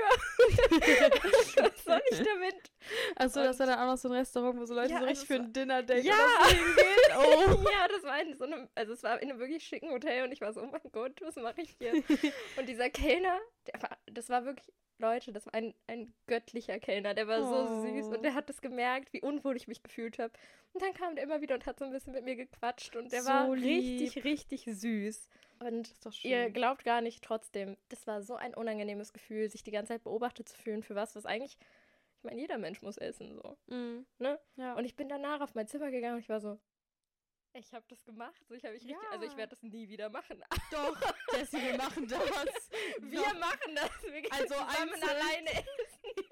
wofür? Was soll ich damit? Achso, das war dann auch noch so ein Restaurant, wo so Leute so richtig für ein Dinner-Date oder so hingehen. Oh. Ja, das war in so einem, also es war in einem wirklich schicken Hotel und ich war so, oh mein Gott, was mache ich hier? Und dieser Kellner, das war wirklich, Leute, das war ein göttlicher Kellner, der war so süß und der hat das gemerkt, wie unwohl ich mich gefühlt habe. Und dann kam der immer wieder und hat so ein bisschen mit mir gequatscht und der so war richtig, richtig süß. Und ihr glaubt gar nicht, trotzdem, das war so ein unangenehmes Gefühl, sich die ganze Zeit beobachtet zu fühlen für was eigentlich, ich meine, jeder Mensch muss essen, so. Ne? Ja. Und ich bin danach auf mein Zimmer gegangen und ich war so, ich habe das gemacht, so, also ich werde das nie wieder machen. Doch, Jessie, wir machen das. Wir machen das. Wir gehen also zusammen alleine essen.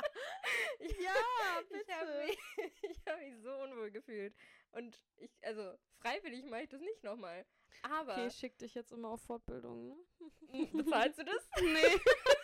Ja, bitte. Ich habe mich so unwohl gefühlt. Und freiwillig mache ich das nicht nochmal. Aber. Okay, ich schick dich jetzt immer auf Fortbildung, ne? Bezahlst du das? Nee.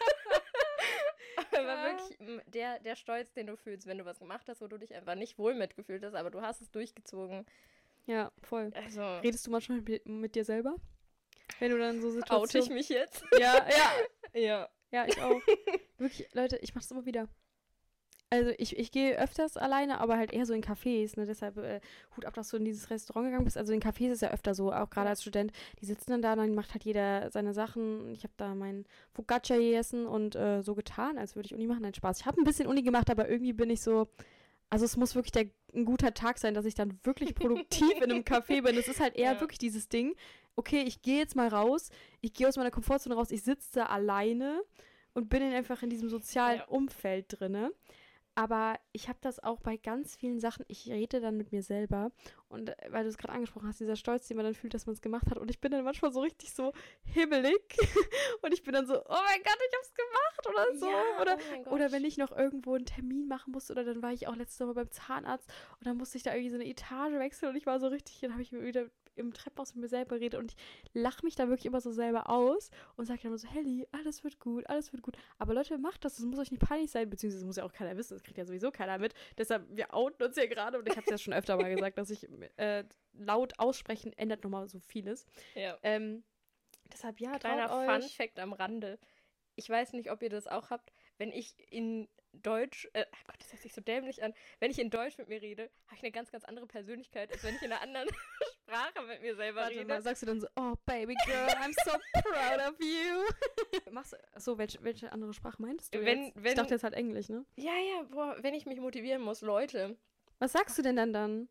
Aber wirklich, der Stolz, den du fühlst, wenn du was gemacht hast, wo du dich einfach nicht wohl mitgefühlt hast, aber du hast es durchgezogen. Ja, voll. Also, redest du manchmal mit dir selber? Wenn du dann so Situationen... Oute ich mich jetzt? Ja. Ja. Ja, ich auch. Wirklich, Leute, ich mach das immer wieder. Also ich gehe öfters alleine, aber halt eher so in Cafés, ne? Deshalb Hut ab, dass du in dieses Restaurant gegangen bist. Also in Cafés ist es ja öfter so, auch gerade als Student. Die sitzen dann da, dann macht halt jeder seine Sachen. Ich habe da mein Focaccia gegessen und so getan, als würde ich Uni machen. Nein, Spaß. Ich habe ein bisschen Uni gemacht, aber irgendwie bin ich so, also es muss wirklich ein guter Tag sein, dass ich dann wirklich produktiv in einem Café bin. Es ist halt eher wirklich dieses Ding, okay, ich gehe jetzt mal raus, ich gehe aus meiner Komfortzone raus, ich sitze alleine und bin dann einfach in diesem sozialen Umfeld drinne. Aber ich habe das auch bei ganz vielen Sachen, ich rede dann mit mir selber und weil du es gerade angesprochen hast, dieser Stolz, den man dann fühlt, dass man es gemacht hat und ich bin dann manchmal so richtig so hibbelig und ich bin dann so, oh mein Gott, ich hab's gemacht oder so. Ja, oder wenn ich noch irgendwo einen Termin machen musste oder dann war ich auch letztes Mal beim Zahnarzt und dann musste ich da irgendwie so eine Etage wechseln und ich war so richtig, dann habe ich mir wieder im Treppenhaus mit mir selber geredet und ich lache mich da wirklich immer so selber aus und sage dann immer so, Helly, alles wird gut, alles wird gut. Aber Leute, macht das muss euch nicht peinlich sein, beziehungsweise das muss ja auch keiner wissen, das kriegt ja sowieso keiner mit. Deshalb, wir outen uns hier gerade und ich habe es ja schon öfter mal gesagt, dass ich laut aussprechen ändert nochmal so vieles. Ja. Deshalb, ja, kleiner traut euch. Fun-Fact am Rande. Ich weiß nicht, ob ihr das auch habt, wenn ich in Deutsch, Gott, das hört sich so dämlich an, wenn ich in Deutsch mit mir rede, habe ich eine ganz, ganz andere Persönlichkeit, als wenn ich in einer anderen Sprache mit mir selber rede. Mal, sagst du dann so, oh, baby girl, I'm so proud of you. Machst du, achso, welche andere Sprache meintest du jetzt? Ich dachte jetzt halt Englisch, ne? Ja, boah, wenn ich mich motivieren muss, Leute. Was sagst du denn dann?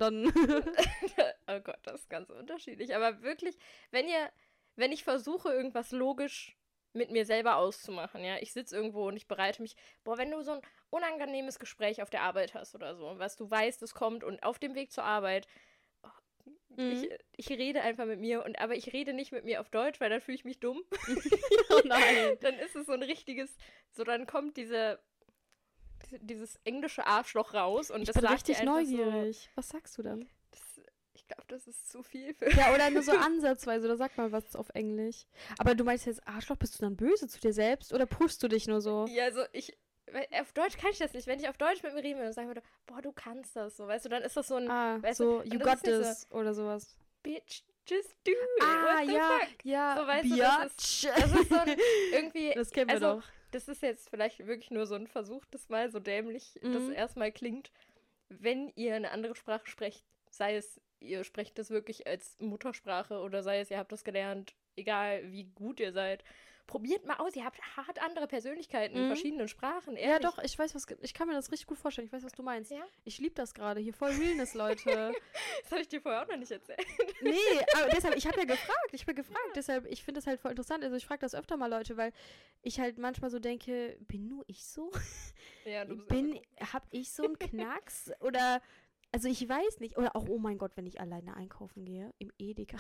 Oh Gott, das ist ganz unterschiedlich. Aber wirklich, wenn ich versuche, irgendwas logisch mit mir selber auszumachen, ja, ich sitze irgendwo und ich bereite mich, wenn du so ein unangenehmes Gespräch auf der Arbeit hast oder so, was du weißt, es kommt und auf dem Weg zur Arbeit, ich rede einfach mit mir, aber ich rede nicht mit mir auf Deutsch, weil dann fühle ich mich dumm. Oh nein. Dann ist es so ein richtiges, so dann kommt dieses englische Arschloch raus und ich das bin sagt richtig dir einfach neugierig. So, was sagst du dann? ich glaube, das ist zu viel für Ja, oder nur so ansatzweise, oder sag mal was auf Englisch. Aber du meinst jetzt Arschloch, bist du dann böse zu dir selbst oder pushst du dich nur so? Ja, also auf Deutsch kann ich das nicht. Wenn ich auf Deutsch mit mir reden würde, sagen würde, boah, du kannst das so, weißt du, dann ist das so ein, weißt so, du, you got this, oder sowas. Bitch, just do it. Ah, what the ja, fuck? ja, So, weißt Biatch. du, das ist so ein, irgendwie, Das kennen wir doch. Das ist jetzt vielleicht wirklich nur so ein Versuch, das mal so dämlich das erstmal klingt. Wenn ihr eine andere Sprache sprecht, sei es, ihr sprecht das wirklich als Muttersprache oder sei es, ihr habt das gelernt, egal wie gut ihr seid. Probiert mal aus, ihr habt hart andere Persönlichkeiten in verschiedenen Sprachen. Ehrlich. Ja, doch, ich kann mir das richtig gut vorstellen. Ich weiß, was du meinst. Ja? Ich liebe das gerade. Hier voll Realness, Leute. Das habe ich dir vorher auch noch nicht erzählt. Nee, aber deshalb, ich habe ja gefragt. Deshalb, ich finde das halt voll interessant. Also ich frage das öfter mal Leute, weil ich halt manchmal so denke, bin nur ich so? Ja, du bist hab ich so einen Knacks? Oder, also ich weiß nicht. Oder auch, oh mein Gott, wenn ich alleine einkaufen gehe, im Edeka.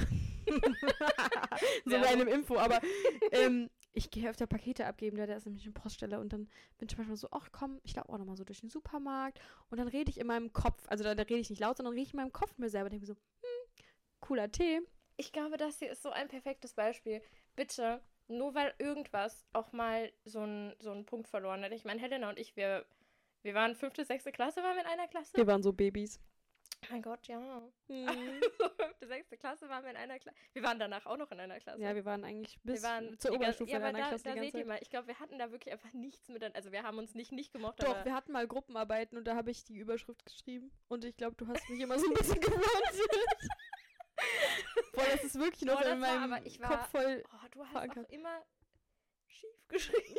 So bei einem Info, aber ich gehe öfter Pakete abgeben, der ist nämlich eine Poststelle und dann bin ich manchmal so, ach komm, ich laufe auch nochmal so durch den Supermarkt und dann rede ich in meinem Kopf, also da rede ich nicht laut, sondern rede ich in meinem Kopf mir selber und denke mir so, cooler Tee. Ich glaube, das hier ist so ein perfektes Beispiel. Bitte, nur weil irgendwas auch mal so einen Punkt verloren hat. Ich meine, Helena und ich, wir waren 5., 6. Klasse, waren wir in einer Klasse? Wir waren so Babys. Mein Gott, ja. Mhm. 5., 6. Klasse waren wir in einer Klasse. Wir waren danach auch noch in einer Klasse. Ja, wir waren eigentlich bis zur zur Oberstufe in in einer Klasse da die ganze seht ihr Zeit. mal, ich glaube, wir hatten da wirklich einfach nichts mit, also wir haben uns nicht gemocht. Doch, aber wir hatten mal Gruppenarbeiten und da habe ich die Überschrift geschrieben und ich glaube, du hast mich immer so ein bisschen gefrontet. Boah, das ist wirklich noch in meinem Kopf voll du hast verankert. auch immer schief geschrieben.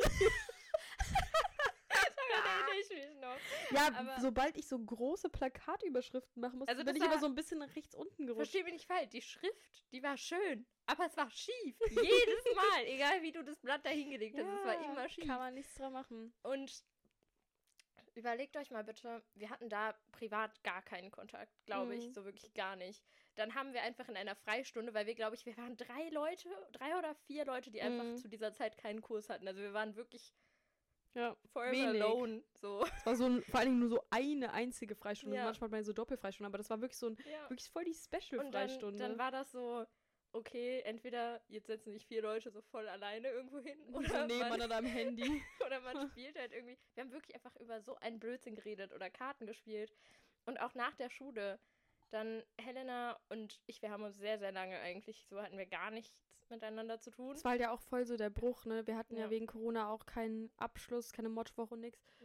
Ich mich noch. Ja, aber sobald ich so große Plakatüberschriften machen musste, Also bin das ich immer war- so ein bisschen nach rechts unten gerutscht. Versteh mich nicht falsch, die Schrift, die war schön, aber es war schief. Jedes Mal, egal wie du das Blatt da hingelegt hast, es war immer schief. Kann man nichts dran machen. Und überlegt euch mal bitte, wir hatten da privat gar keinen Kontakt, glaube ich, so wirklich gar nicht. Dann haben wir einfach in einer Freistunde, weil wir, glaube ich, wir waren 3 oder 4 Leute, die einfach zu dieser Zeit keinen Kurs hatten. Also wir waren wirklich forever wenig. alone. So. Es war so vor allen Dingen nur so eine einzige Freistunde. Ja. Manchmal bei so Doppelfreistunden, aber das war wirklich so wirklich voll die Und Special-Freistunde. dann war das so, okay, entweder jetzt setzen sich 4 Leute so voll alleine irgendwo hin so oder nebeneinander am Handy. oder man spielt halt irgendwie. Wir haben wirklich einfach über so einen Blödsinn geredet oder Karten gespielt. Und auch nach der Schule, dann Helena und ich, wir haben uns sehr, sehr lange eigentlich, so hatten wir gar nichts miteinander zu tun. Das war halt ja auch voll so der Bruch, ne? Wir hatten ja Ja. wegen Corona auch keinen Abschluss, keine Motschwoche und nix. Ja.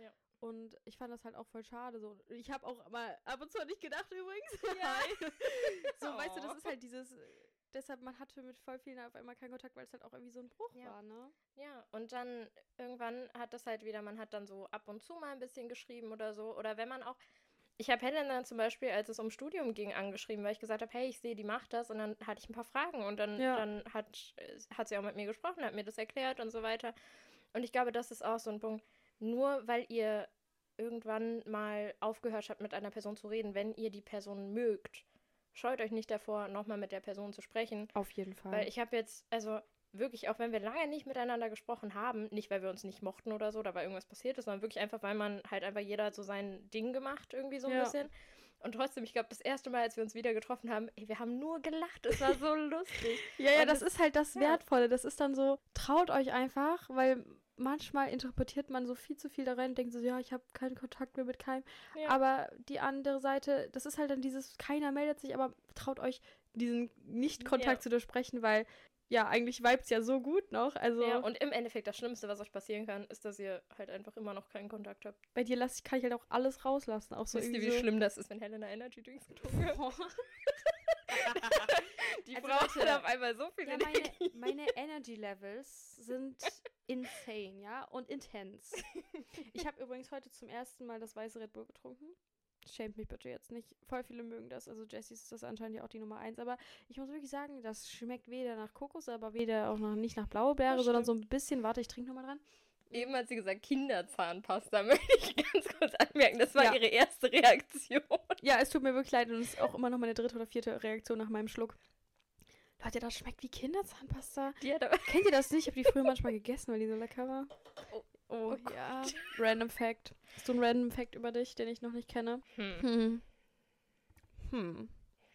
Und ich fand das halt auch voll schade. So. Ich habe auch mal ab und zu nicht gedacht übrigens. Ja. So, weißt du, das Oh. ist halt dieses, deshalb man hatte mit voll vielen auf einmal keinen Kontakt, weil es halt auch irgendwie so ein Bruch Ja. war, ne? Ja, und dann irgendwann hat das halt wieder, man hat dann so ab und zu mal ein bisschen geschrieben oder so. Oder wenn man auch, ich habe Helen dann zum Beispiel, als es um Studium ging, angeschrieben, weil ich gesagt habe, hey, ich sehe, die macht das. Und dann hatte ich ein paar Fragen und dann, Ja. dann hat sie auch mit mir gesprochen, hat mir das erklärt und so weiter. Und ich glaube, das ist auch so ein Punkt. Nur weil ihr irgendwann mal aufgehört habt, mit einer Person zu reden, wenn ihr die Person mögt, scheut euch nicht davor, nochmal mit der Person zu sprechen. Auf jeden Fall. Weil ich habe jetzt, also wirklich, auch wenn wir lange nicht miteinander gesprochen haben, nicht weil wir uns nicht mochten oder so, oder weil irgendwas passiert ist, sondern wirklich einfach, weil man halt einfach jeder hat so sein Ding gemacht, irgendwie so ein Ja. bisschen. Und trotzdem, ich glaube, das erste Mal, als wir uns wieder getroffen haben, ey, wir haben nur gelacht. Es war so lustig. Ja, Und das ist halt das ja. Wertvolle. Das ist dann so, traut euch einfach, weil manchmal interpretiert man so viel zu viel da rein und denkt so, ja, ich habe keinen Kontakt mehr mit keinem. Ja. Aber die andere Seite, das ist halt dann dieses, keiner meldet sich, aber traut euch, diesen Nicht-Kontakt Ja. zu durchsprechen, weil, ja, eigentlich vibes ja so gut noch. Also, Ja, und im Endeffekt, das Schlimmste, was euch passieren kann, ist, dass ihr halt einfach immer noch keinen Kontakt habt. bei dir kann ich halt auch alles rauslassen. Auch so Wisst ihr, irgendwie wie so, schlimm das ist, wenn Helena Energy Drinks getrunken hat? Die Also Frau Leute, hat auf einmal so viel Ja, Energie. meine Energy Levels sind insane, ja, und intens. Ich habe übrigens heute zum ersten Mal das weiße Red Bull getrunken. Schämt mich bitte jetzt nicht. Voll viele mögen das. Also Jessys ist das anscheinend ja auch die Nummer 1. Aber ich muss wirklich sagen, das schmeckt weder nach Kokos, aber weder auch noch nicht nach Blaubeere, Das sondern so ein bisschen, warte, ich trinke nochmal dran. Eben hat sie gesagt, Kinderzahnpasta, möchte ich ganz kurz anmerken. Das war Ja. ihre erste Reaktion. Ja, es tut mir wirklich leid und es ist auch immer noch meine 3. oder 4. Reaktion nach meinem Schluck. Leute, das schmeckt wie Kinderzahnpasta. Die hat aber... Kennt ihr das nicht? Ich habe die früher manchmal gegessen, weil die so lecker war. Oh, Ja, Random Fact. Hast du einen Random Fact über dich, den ich noch nicht kenne? Hm. Hm.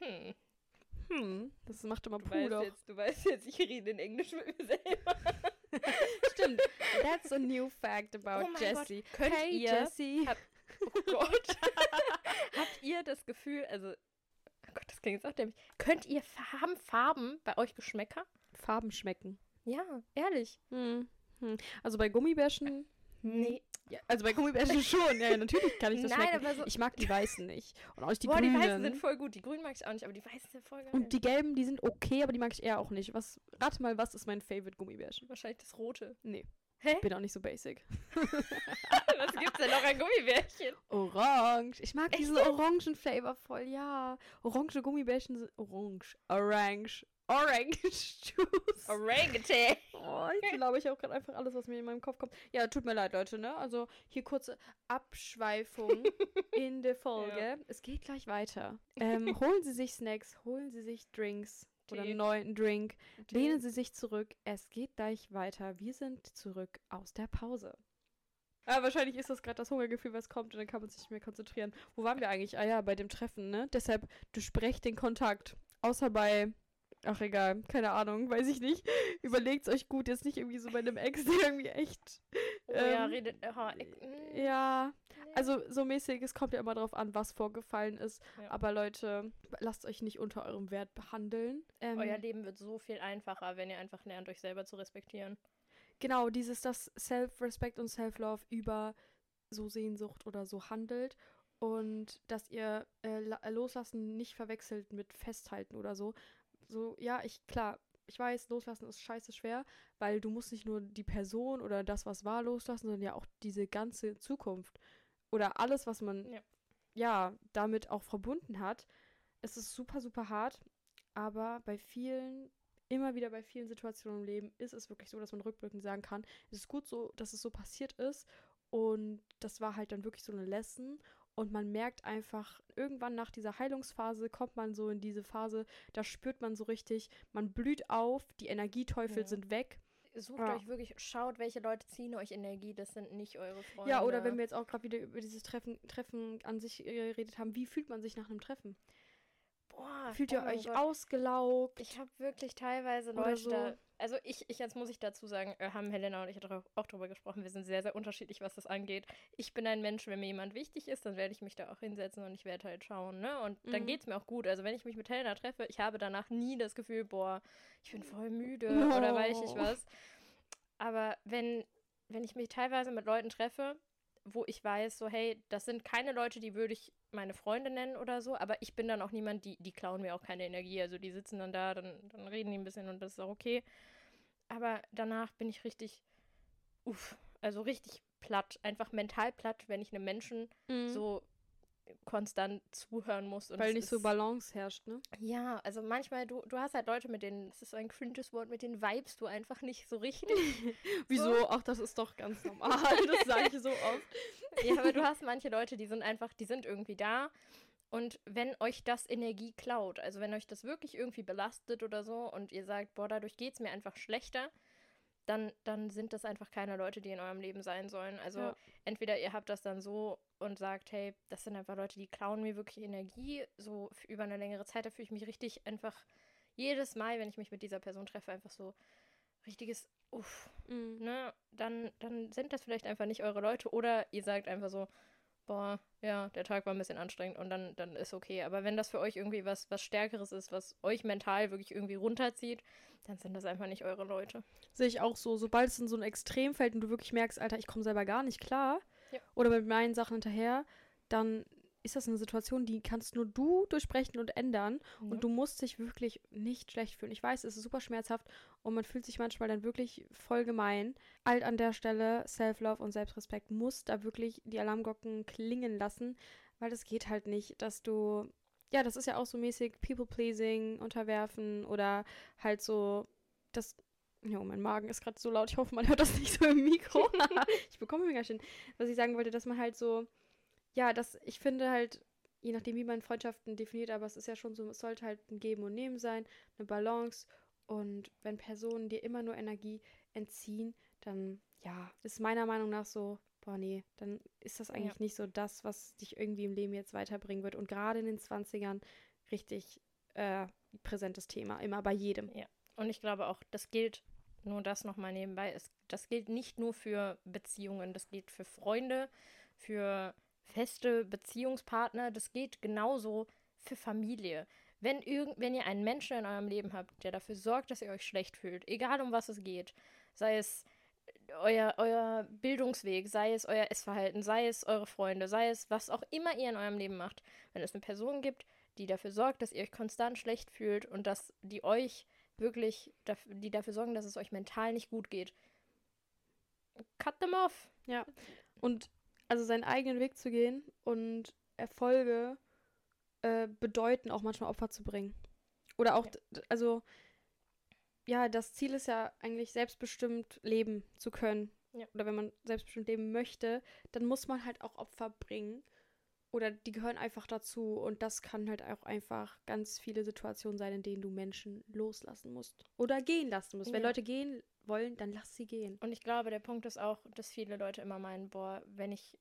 Hm. Das macht immer Du Puder. weißt jetzt, ich rede in Englisch mit mir selber. Stimmt. That's a new fact about Oh mein Jessie. Gott. Könnt Hey, ihr- Jessie. Oh Gott. Habt ihr das Gefühl, also... Oh Gott, das klingt jetzt auch dämlich. Könnt ihr, haben Farben bei euch Geschmäcker? Farben schmecken. Ja, ehrlich. Also bei Gummibärchen. Nee. Ja, also bei Gummibärchen schon. Ja, natürlich kann ich das Nein, schmecken. aber so... Ich mag die Weißen nicht. Und auch nicht die Boah, die Grünen. Weißen sind voll gut. Die Grünen mag ich auch nicht, aber die Weißen sind voll geil. Und die Gelben, die sind okay, aber die mag ich eher auch nicht. Rate mal, was ist mein Favorite Gummibärchen? Wahrscheinlich das Rote. Nee. Hä? Bin auch nicht so basic. Was gibt's denn noch an Gummibärchen? Orange. Ich mag Echt diesen jetzt? Orangen-Flavor voll, ja. Orange Gummibärchen sind orange. Orange Juice. Orangutan. Oh, ich glaube, ich auch gerade einfach alles, was mir in meinem Kopf kommt. Ja, tut mir leid, Leute, ne? Also hier kurze Abschweifung in der Folge. Ja. Es geht gleich weiter. Holen Sie sich Snacks, holen Sie sich Drinks oder Tee. einen neuen Drink. Tee. Lehnen Sie sich zurück. Es geht gleich weiter. Wir sind zurück aus der Pause. Ah, wahrscheinlich ist das gerade das Hungergefühl, was kommt und dann kann man sich nicht mehr konzentrieren. Wo waren wir eigentlich? Ah ja, bei dem Treffen, ne? Deshalb, durchbrecht den Kontakt. Außer bei... Ach, egal. Keine Ahnung. Weiß ich nicht. Überlegt's euch gut. Jetzt nicht irgendwie so bei einem Ex, der irgendwie echt... Oh ja, redet... Oh, Ja, also so mäßig, es kommt ja immer drauf an, was vorgefallen ist. Ja. Aber Leute, lasst euch nicht unter eurem Wert behandeln. Euer Leben wird so viel einfacher, wenn ihr einfach lernt, euch selber zu respektieren. Genau, das Self-Respect und Self-Love über so Sehnsucht oder so handelt. Und dass ihr Loslassen nicht verwechselt mit Festhalten oder so. So, ja, klar, ich weiß, Loslassen ist scheiße schwer, weil du musst nicht nur die Person oder das, was war, loslassen, sondern ja auch diese ganze Zukunft. Oder alles, was man ja damit auch verbunden hat. Es ist super, super hart, aber immer wieder bei vielen Situationen im Leben ist es wirklich so, dass man rückblickend sagen kann, es ist gut so, dass es so passiert ist und das war halt dann wirklich so eine Lesson und man merkt einfach, irgendwann nach dieser Heilungsphase kommt man so in diese Phase, da spürt man so richtig, man blüht auf, die Energieteufel sind weg. Sucht Ja. euch wirklich, schaut, welche Leute ziehen euch Energie, das sind nicht eure Freunde. Ja, oder wenn wir jetzt auch gerade wieder über dieses Treffen an sich geredet haben, wie fühlt man sich nach einem Treffen? Boah, Fühlt ihr oh mein euch Gott. ausgelaugt? Ich habe wirklich teilweise Oder Leute so. da. Also jetzt muss ich dazu sagen, haben Helena und ich auch drüber gesprochen, wir sind sehr, sehr unterschiedlich, was das angeht. Ich bin ein Mensch, wenn mir jemand wichtig ist, dann werde ich mich da auch hinsetzen und ich werde halt schauen, ne? Und dann geht's mir auch gut. Also wenn ich mich mit Helena treffe, ich habe danach nie das Gefühl, boah, ich bin voll müde oder weiß ich was. Aber wenn ich mich teilweise mit Leuten treffe, wo ich weiß, so, hey, das sind keine Leute, die würde ich meine Freunde nennen oder so, aber ich bin dann auch niemand, die klauen mir auch keine Energie. Also die sitzen dann da, dann reden die ein bisschen und das ist auch okay. Aber danach bin ich richtig, also richtig platt, einfach mental platt, wenn ich einem Menschen so konstant zuhören muss. Und Weil nicht so Balance herrscht, ne? Ja, also manchmal, du hast halt Leute, mit denen, das ist so ein cringes Wort, mit denen vibest du einfach nicht so richtig. Wieso? Ach, das ist doch ganz normal. Das sage ich so oft. Ja, aber du hast manche Leute, die sind irgendwie da. Und wenn euch das Energie klaut, also wenn euch das wirklich irgendwie belastet oder so und ihr sagt, boah, dadurch geht's mir einfach schlechter, dann sind das einfach keine Leute, die in eurem Leben sein sollen. Also entweder ihr habt das dann so und sagt, hey, das sind einfach Leute, die klauen mir wirklich Energie, so über eine längere Zeit, da fühle ich mich richtig einfach jedes Mal, wenn ich mich mit dieser Person treffe, einfach so richtiges ne? Dann sind das vielleicht einfach nicht eure Leute oder ihr sagt einfach so, boah, ja, der Tag war ein bisschen anstrengend und dann ist okay. Aber wenn das für euch irgendwie was Stärkeres ist, was euch mental wirklich irgendwie runterzieht, dann sind das einfach nicht eure Leute. Sehe ich auch so. Sobald es in so ein Extrem fällt und du wirklich merkst, Alter, ich komme selber gar nicht klar oder mit meinen Sachen hinterher, dann ist das eine Situation, die kannst nur du durchbrechen und ändern und du musst dich wirklich nicht schlecht fühlen. Ich weiß, es ist super schmerzhaft und man fühlt sich manchmal dann wirklich voll gemein. Halt an der Stelle, Self-Love und Selbstrespekt muss da wirklich die Alarmglocken klingen lassen, weil das geht halt nicht, dass du, ja, das ist ja auch so mäßig People-Pleasing, unterwerfen oder halt so, das, jo, mein Magen ist gerade so laut, ich hoffe, man hört das nicht so im Mikro. Ich bekomme mega schön. Was ich sagen wollte, dass man halt so, ja, ich finde halt, je nachdem, wie man Freundschaften definiert, aber es ist ja schon so, es sollte halt ein Geben und Nehmen sein, eine Balance. Und wenn Personen dir immer nur Energie entziehen, dann, ja, ist meiner Meinung nach so, boah, nee, dann ist das eigentlich nicht so das, was dich irgendwie im Leben jetzt weiterbringen wird. Und gerade in den 20ern richtig präsentes Thema, immer bei jedem. Ja, und ich glaube auch, das gilt, nur das nochmal nebenbei, das gilt nicht nur für Beziehungen, das gilt für Freunde, für feste Beziehungspartner, das geht genauso für Familie. Wenn ihr einen Menschen in eurem Leben habt, der dafür sorgt, dass ihr euch schlecht fühlt, egal um was es geht, sei es euer Bildungsweg, sei es euer Essverhalten, sei es eure Freunde, sei es was auch immer ihr in eurem Leben macht, wenn es eine Person gibt, die dafür sorgt, dass ihr euch konstant schlecht fühlt und dass die euch wirklich, die dafür sorgen, dass es euch mental nicht gut geht, cut them off. Ja, und also seinen eigenen Weg zu gehen und Erfolge bedeuten auch manchmal Opfer zu bringen. Oder auch, also, ja, das Ziel ist ja eigentlich selbstbestimmt leben zu können. Ja. Oder wenn man selbstbestimmt leben möchte, dann muss man halt auch Opfer bringen. Oder die gehören einfach dazu. Und das kann halt auch einfach ganz viele Situationen sein, in denen du Menschen loslassen musst. Oder gehen lassen musst. Wenn Leute gehen wollen, dann lass sie gehen. Und ich glaube, der Punkt ist auch, dass viele Leute immer meinen, boah, wenn ich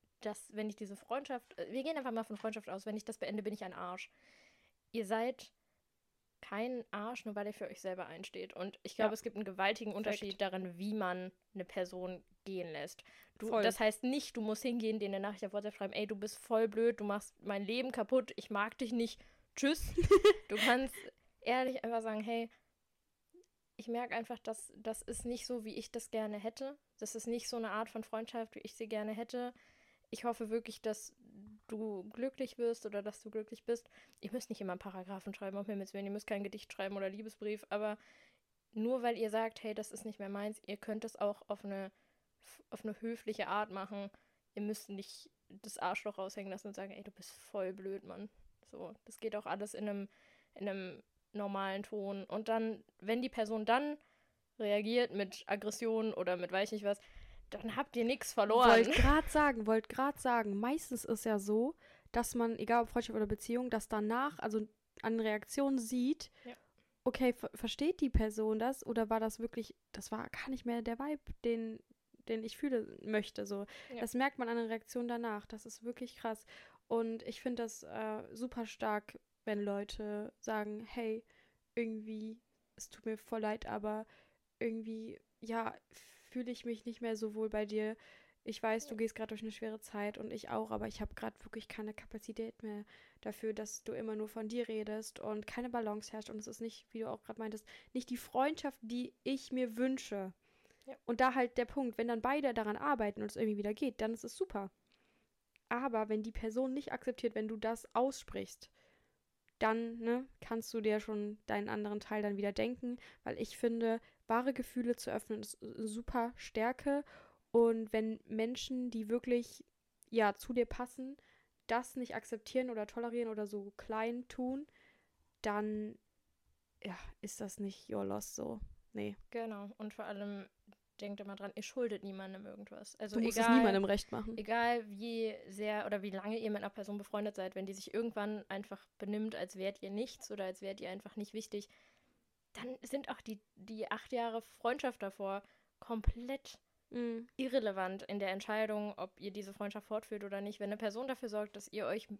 diese Freundschaft, wir gehen einfach mal von Freundschaft aus, wenn ich das beende, bin ich ein Arsch. Ihr seid kein Arsch, nur weil ihr für euch selber einsteht. Und ich glaube, es gibt einen gewaltigen Unterschied darin, wie man eine Person gehen lässt. Das heißt nicht, du musst hingehen, denen eine Nachricht auf WhatsApp schreiben, ey, du bist voll blöd, du machst mein Leben kaputt, ich mag dich nicht, tschüss. Du kannst ehrlich einfach sagen, hey, ich merke einfach, das ist nicht so, wie ich das gerne hätte. Das ist nicht so eine Art von Freundschaft, wie ich sie gerne hätte. Ich hoffe wirklich, dass du glücklich wirst oder dass du glücklich bist. Ihr müsst nicht immer einen Paragraphen schreiben, auf Himmels Willen. Ihr müsst kein Gedicht schreiben oder Liebesbrief, aber nur weil ihr sagt, hey, das ist nicht mehr meins, ihr könnt es auch auf eine höfliche Art machen. Ihr müsst nicht das Arschloch raushängen lassen und sagen, ey, du bist voll blöd, Mann. So, das geht auch alles in einem normalen Ton. Und dann, wenn die Person dann reagiert mit Aggression oder mit weiß nicht was, dann habt ihr nichts verloren. Wollt gerade sagen, meistens ist ja so, dass man, egal ob Freundschaft oder Beziehung, dass danach, also an Reaktionen sieht, okay, versteht die Person das oder war das wirklich, das war gar nicht mehr der Vibe, den ich fühlen möchte, so. Ja. Das merkt man an der Reaktion danach, das ist wirklich krass. Und ich finde das super stark, wenn Leute sagen, hey, irgendwie, es tut mir voll leid, aber irgendwie, ja, fühle ich mich nicht mehr so wohl bei dir. Ich weiß, du gehst gerade durch eine schwere Zeit und ich auch, aber ich habe gerade wirklich keine Kapazität mehr dafür, dass du immer nur von dir redest und keine Balance herrscht und es ist nicht, wie du auch gerade meintest, nicht die Freundschaft, die ich mir wünsche. Ja. Und da halt der Punkt, wenn dann beide daran arbeiten und es irgendwie wieder geht, dann ist es super. Aber wenn die Person nicht akzeptiert, wenn du das aussprichst, dann, ne, kannst du dir schon deinen anderen Teil dann wieder denken, weil ich finde, wahre Gefühle zu öffnen ist eine super Stärke. Und wenn Menschen, die wirklich, ja, zu dir passen, das nicht akzeptieren oder tolerieren oder so klein tun, dann, ja, ist das nicht your loss so. Nee. Genau. Und vor allem denkt immer dran, ihr schuldet niemandem irgendwas. Also Du musst es egal, niemandem recht machen. egal wie sehr oder wie lange ihr mit einer Person befreundet seid, wenn die sich irgendwann einfach benimmt, als wärt ihr nichts oder als wärt ihr einfach nicht wichtig, dann sind auch die 8 Jahre Freundschaft davor komplett Mhm. irrelevant in der Entscheidung, ob ihr diese Freundschaft fortführt oder nicht. Wenn eine Person dafür sorgt, dass ihr euch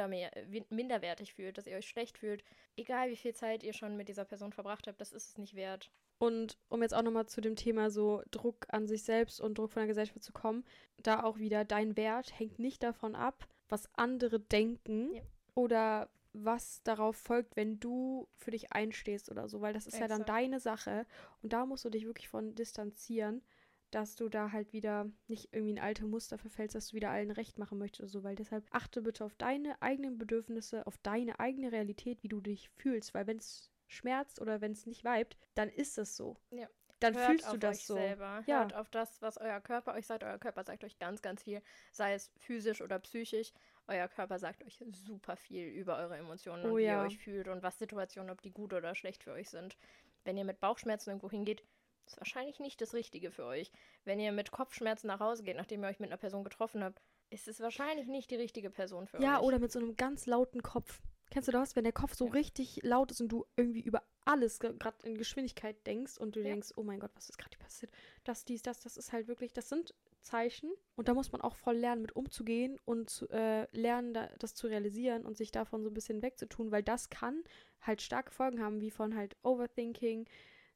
minderwertig fühlt, dass ihr euch schlecht fühlt, egal wie viel Zeit ihr schon mit dieser Person verbracht habt, das ist es nicht wert. Und um jetzt auch nochmal zu dem Thema so Druck an sich selbst und Druck von der Gesellschaft zu kommen, da auch wieder, dein Wert hängt nicht davon ab, was andere denken Ja. oder was darauf folgt, wenn du für dich einstehst oder so, weil das ist ja dann Exakt. deine Sache und da musst du dich wirklich von distanzieren, dass du da halt wieder nicht irgendwie in alte Muster verfällst, dass du wieder allen recht machen möchtest oder so, weil deshalb achte bitte auf deine eigenen Bedürfnisse, auf deine eigene Realität, wie du dich fühlst, weil wenn es schmerzt oder wenn es nicht vibet, dann ist es so. Ja. Dann Hört fühlst auf du das euch so. selber. Ja. Hört auf das, was euer Körper euch sagt. Euer Körper sagt euch ganz, ganz viel, sei es physisch oder psychisch. Euer Körper sagt euch super viel über eure Emotionen Oh und wie ihr ja. euch fühlt und was Situationen, ob die gut oder schlecht für euch sind. Wenn ihr mit Bauchschmerzen irgendwo hingeht, ist wahrscheinlich nicht das Richtige für euch. Wenn ihr mit Kopfschmerzen nach Hause geht, nachdem ihr euch mit einer Person getroffen habt, ist es wahrscheinlich nicht die richtige Person für Ja, euch. oder mit so einem ganz lauten Kopf. Kennst du das, wenn der Kopf so Ja. richtig laut ist und du irgendwie über alles gerade in Geschwindigkeit denkst und du Ja. denkst, oh mein Gott, was ist gerade passiert? Das, dies, das ist halt wirklich, das sind Zeichen und da muss man auch voll lernen, mit umzugehen und lernen, das zu realisieren und sich davon so ein bisschen wegzutun, weil das kann halt starke Folgen haben, wie von halt Overthinking,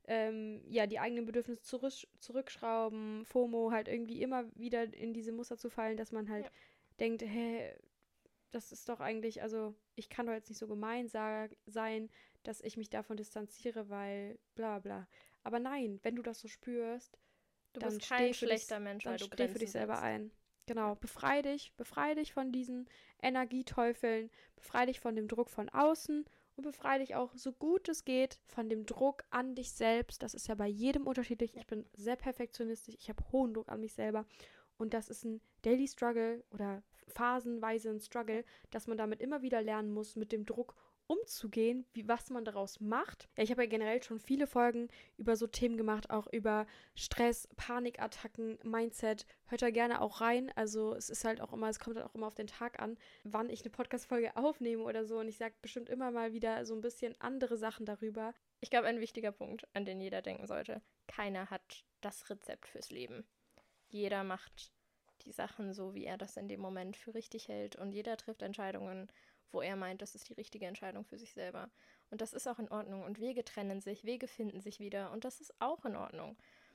ja, die eigenen Bedürfnisse zurückschrauben, FOMO, halt irgendwie immer wieder in diese Muster zu fallen, dass man halt Ja. denkt, hä, das ist doch eigentlich, also ich kann doch jetzt nicht so gemein sein, dass ich mich davon distanziere, weil bla bla. Aber nein, wenn du das so spürst, Du dann bist kein steh für dich, schlechter Mensch, dann weil du steh für Grenzen dich selber setzt. ein. Genau, Ja. befrei dich von diesen Energieteufeln, befrei dich von dem Druck von außen und befrei dich auch, so gut es geht, von dem Druck an dich selbst. Das ist ja bei jedem unterschiedlich. Ja. Ich bin sehr perfektionistisch, ich habe hohen Druck an mich selber. Und das ist ein Daily Struggle oder phasenweise ein Struggle, dass man damit immer wieder lernen muss, mit dem Druck umzugehen, was man daraus macht. Ja, ich habe ja generell schon viele Folgen über so Themen gemacht, auch über Stress, Panikattacken, Mindset. Hört da gerne auch rein. Also es ist halt auch immer, es kommt halt auch immer auf den Tag an, wann ich eine Podcast-Folge aufnehme oder so. Und ich sage bestimmt immer mal wieder so ein bisschen andere Sachen darüber. Ich glaube, ein wichtiger Punkt, an den jeder denken sollte. Keiner hat das Rezept fürs Leben. Jeder macht die Sachen so, wie er das in dem Moment für richtig hält. Und jeder trifft Entscheidungen, wo er meint, das ist die richtige Entscheidung für sich selber. Und das ist auch in Ordnung. Und Wege trennen sich, Wege finden sich wieder. Und das ist auch in Ordnung.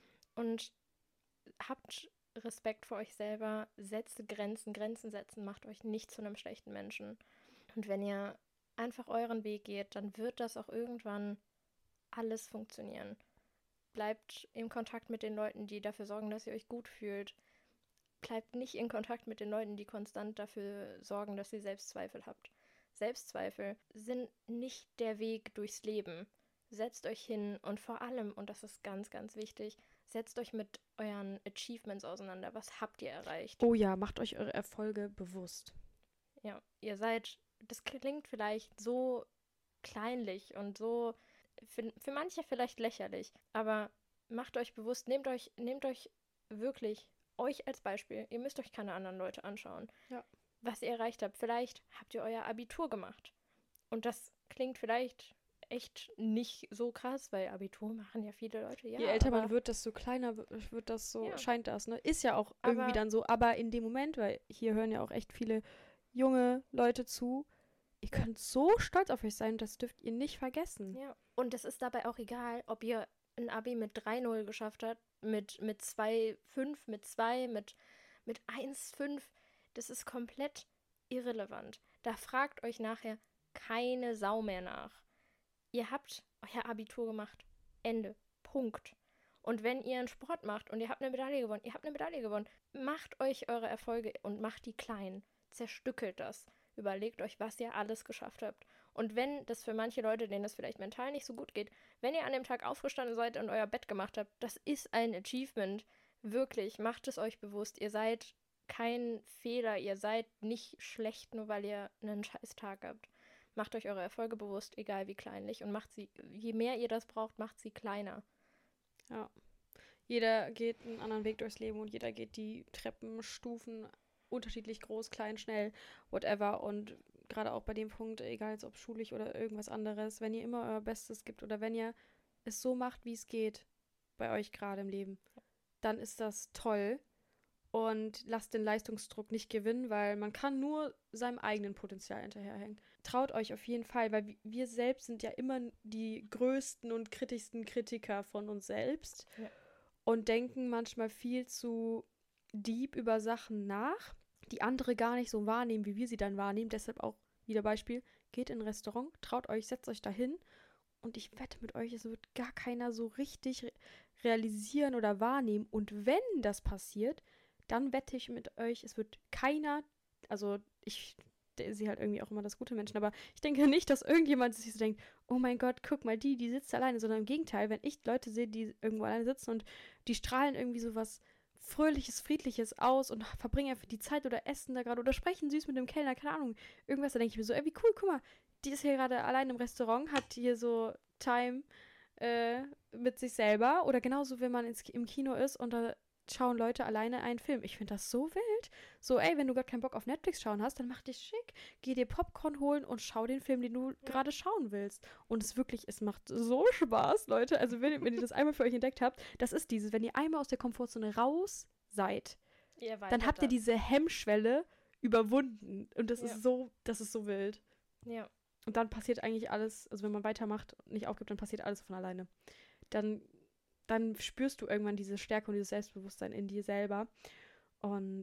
Und habt Respekt vor euch selber, setzt Grenzen. Grenzen setzen macht euch nicht zu einem schlechten Menschen. Und wenn ihr einfach euren Weg geht, dann wird das auch irgendwann alles funktionieren. Bleibt im Kontakt mit den Leuten, die dafür sorgen, dass ihr euch gut fühlt. Bleibt nicht in Kontakt mit den Leuten, die konstant dafür sorgen, dass ihr Selbstzweifel habt. Selbstzweifel sind nicht der Weg durchs Leben. Setzt euch hin und vor allem, und das ist ganz, ganz wichtig, setzt euch mit euren Achievements auseinander. Was habt ihr erreicht? Oh ja, macht euch eure Erfolge bewusst. Ja, ihr seid, das klingt vielleicht so kleinlich und so für manche vielleicht lächerlich, aber macht euch bewusst, nehmt euch wirklich euch als Beispiel. Ihr müsst euch keine anderen Leute anschauen. Ja. Was ihr erreicht habt. Vielleicht habt ihr euer Abitur gemacht. Und das klingt vielleicht echt nicht so krass, weil Abitur machen ja viele Leute. Ja, Je älter aber man wird, desto kleiner wird das so, Ja. scheint das, ne? Ist ja auch irgendwie Aber- dann so, aber in dem Moment, weil hier hören ja auch echt viele junge Leute zu, ihr könnt so stolz auf euch sein, das dürft ihr nicht vergessen. Ja, und es ist dabei auch egal, ob ihr ein Abi mit 3,0 geschafft habt, mit 2,5, mit 2, mit 1,5. Das ist komplett irrelevant. Da fragt euch nachher keine Sau mehr nach. Ihr habt euer Abitur gemacht. Ende. Punkt. Und wenn ihr einen Sport macht und ihr habt eine Medaille gewonnen, macht euch eure Erfolge und macht die klein. Zerstückelt das. Überlegt euch, was ihr alles geschafft habt. Und wenn das für manche Leute, denen das vielleicht mental nicht so gut geht, wenn ihr an dem Tag aufgestanden seid und euer Bett gemacht habt, das ist ein Achievement. Wirklich, macht es euch bewusst. Ihr seid kein Fehler, ihr seid nicht schlecht, nur weil ihr einen scheiß Tag habt. Macht euch eure Erfolge bewusst, egal wie kleinlich. Und macht sie, je mehr ihr das braucht, macht sie kleiner. Ja. Jeder geht einen anderen Weg durchs Leben und jeder geht die Treppenstufen unterschiedlich groß, klein, schnell, whatever. Und gerade auch bei dem Punkt, egal jetzt ob schulisch oder irgendwas anderes, wenn ihr immer euer Bestes gibt oder wenn ihr es so macht, wie es geht, bei euch gerade im Leben, dann ist das toll. Und lasst den Leistungsdruck nicht gewinnen, weil man kann nur seinem eigenen Potenzial hinterherhängen. Traut euch auf jeden Fall, weil wir selbst sind ja immer die größten und kritischsten Kritiker von uns selbst und denken manchmal viel zu deep über Sachen nach, die andere gar nicht so wahrnehmen, wie wir sie dann wahrnehmen. Deshalb auch wieder Beispiel, geht in ein Restaurant, traut euch, setzt euch dahin und ich wette mit euch, es wird gar keiner so richtig realisieren oder wahrnehmen. Und wenn das passiert, dann wette ich mit euch, es wird keiner, also ich sehe halt irgendwie auch immer das gute Menschen, aber ich denke nicht, dass irgendjemand sich so denkt, oh mein Gott, guck mal, die sitzt alleine, sondern im Gegenteil, wenn ich Leute sehe, die irgendwo alleine sitzen und die strahlen irgendwie so was Fröhliches, Friedliches aus und verbringen einfach die Zeit oder essen da gerade oder sprechen süß mit dem Kellner, keine Ahnung, irgendwas, da denke ich mir so, ey, wie cool, guck mal, die ist hier gerade allein im Restaurant, hat hier so Time mit sich selber oder genauso, wenn man im Kino ist und da schauen Leute alleine einen Film. Ich finde das so wild. So, ey, wenn du gar keinen Bock auf Netflix schauen hast, dann mach dich schick. Geh dir Popcorn holen und schau den Film, den du gerade schauen willst. Und es macht so Spaß, Leute. Also, wenn ihr das einmal für euch entdeckt habt, das ist dieses, wenn ihr einmal aus der Komfortzone raus seid, dann habt ihr diese Hemmschwelle überwunden. Und das ist so wild. Ja. Und dann passiert eigentlich alles, also wenn man weitermacht und nicht aufgibt, dann passiert alles von alleine. Dann spürst du irgendwann diese Stärke und dieses Selbstbewusstsein in dir selber. Und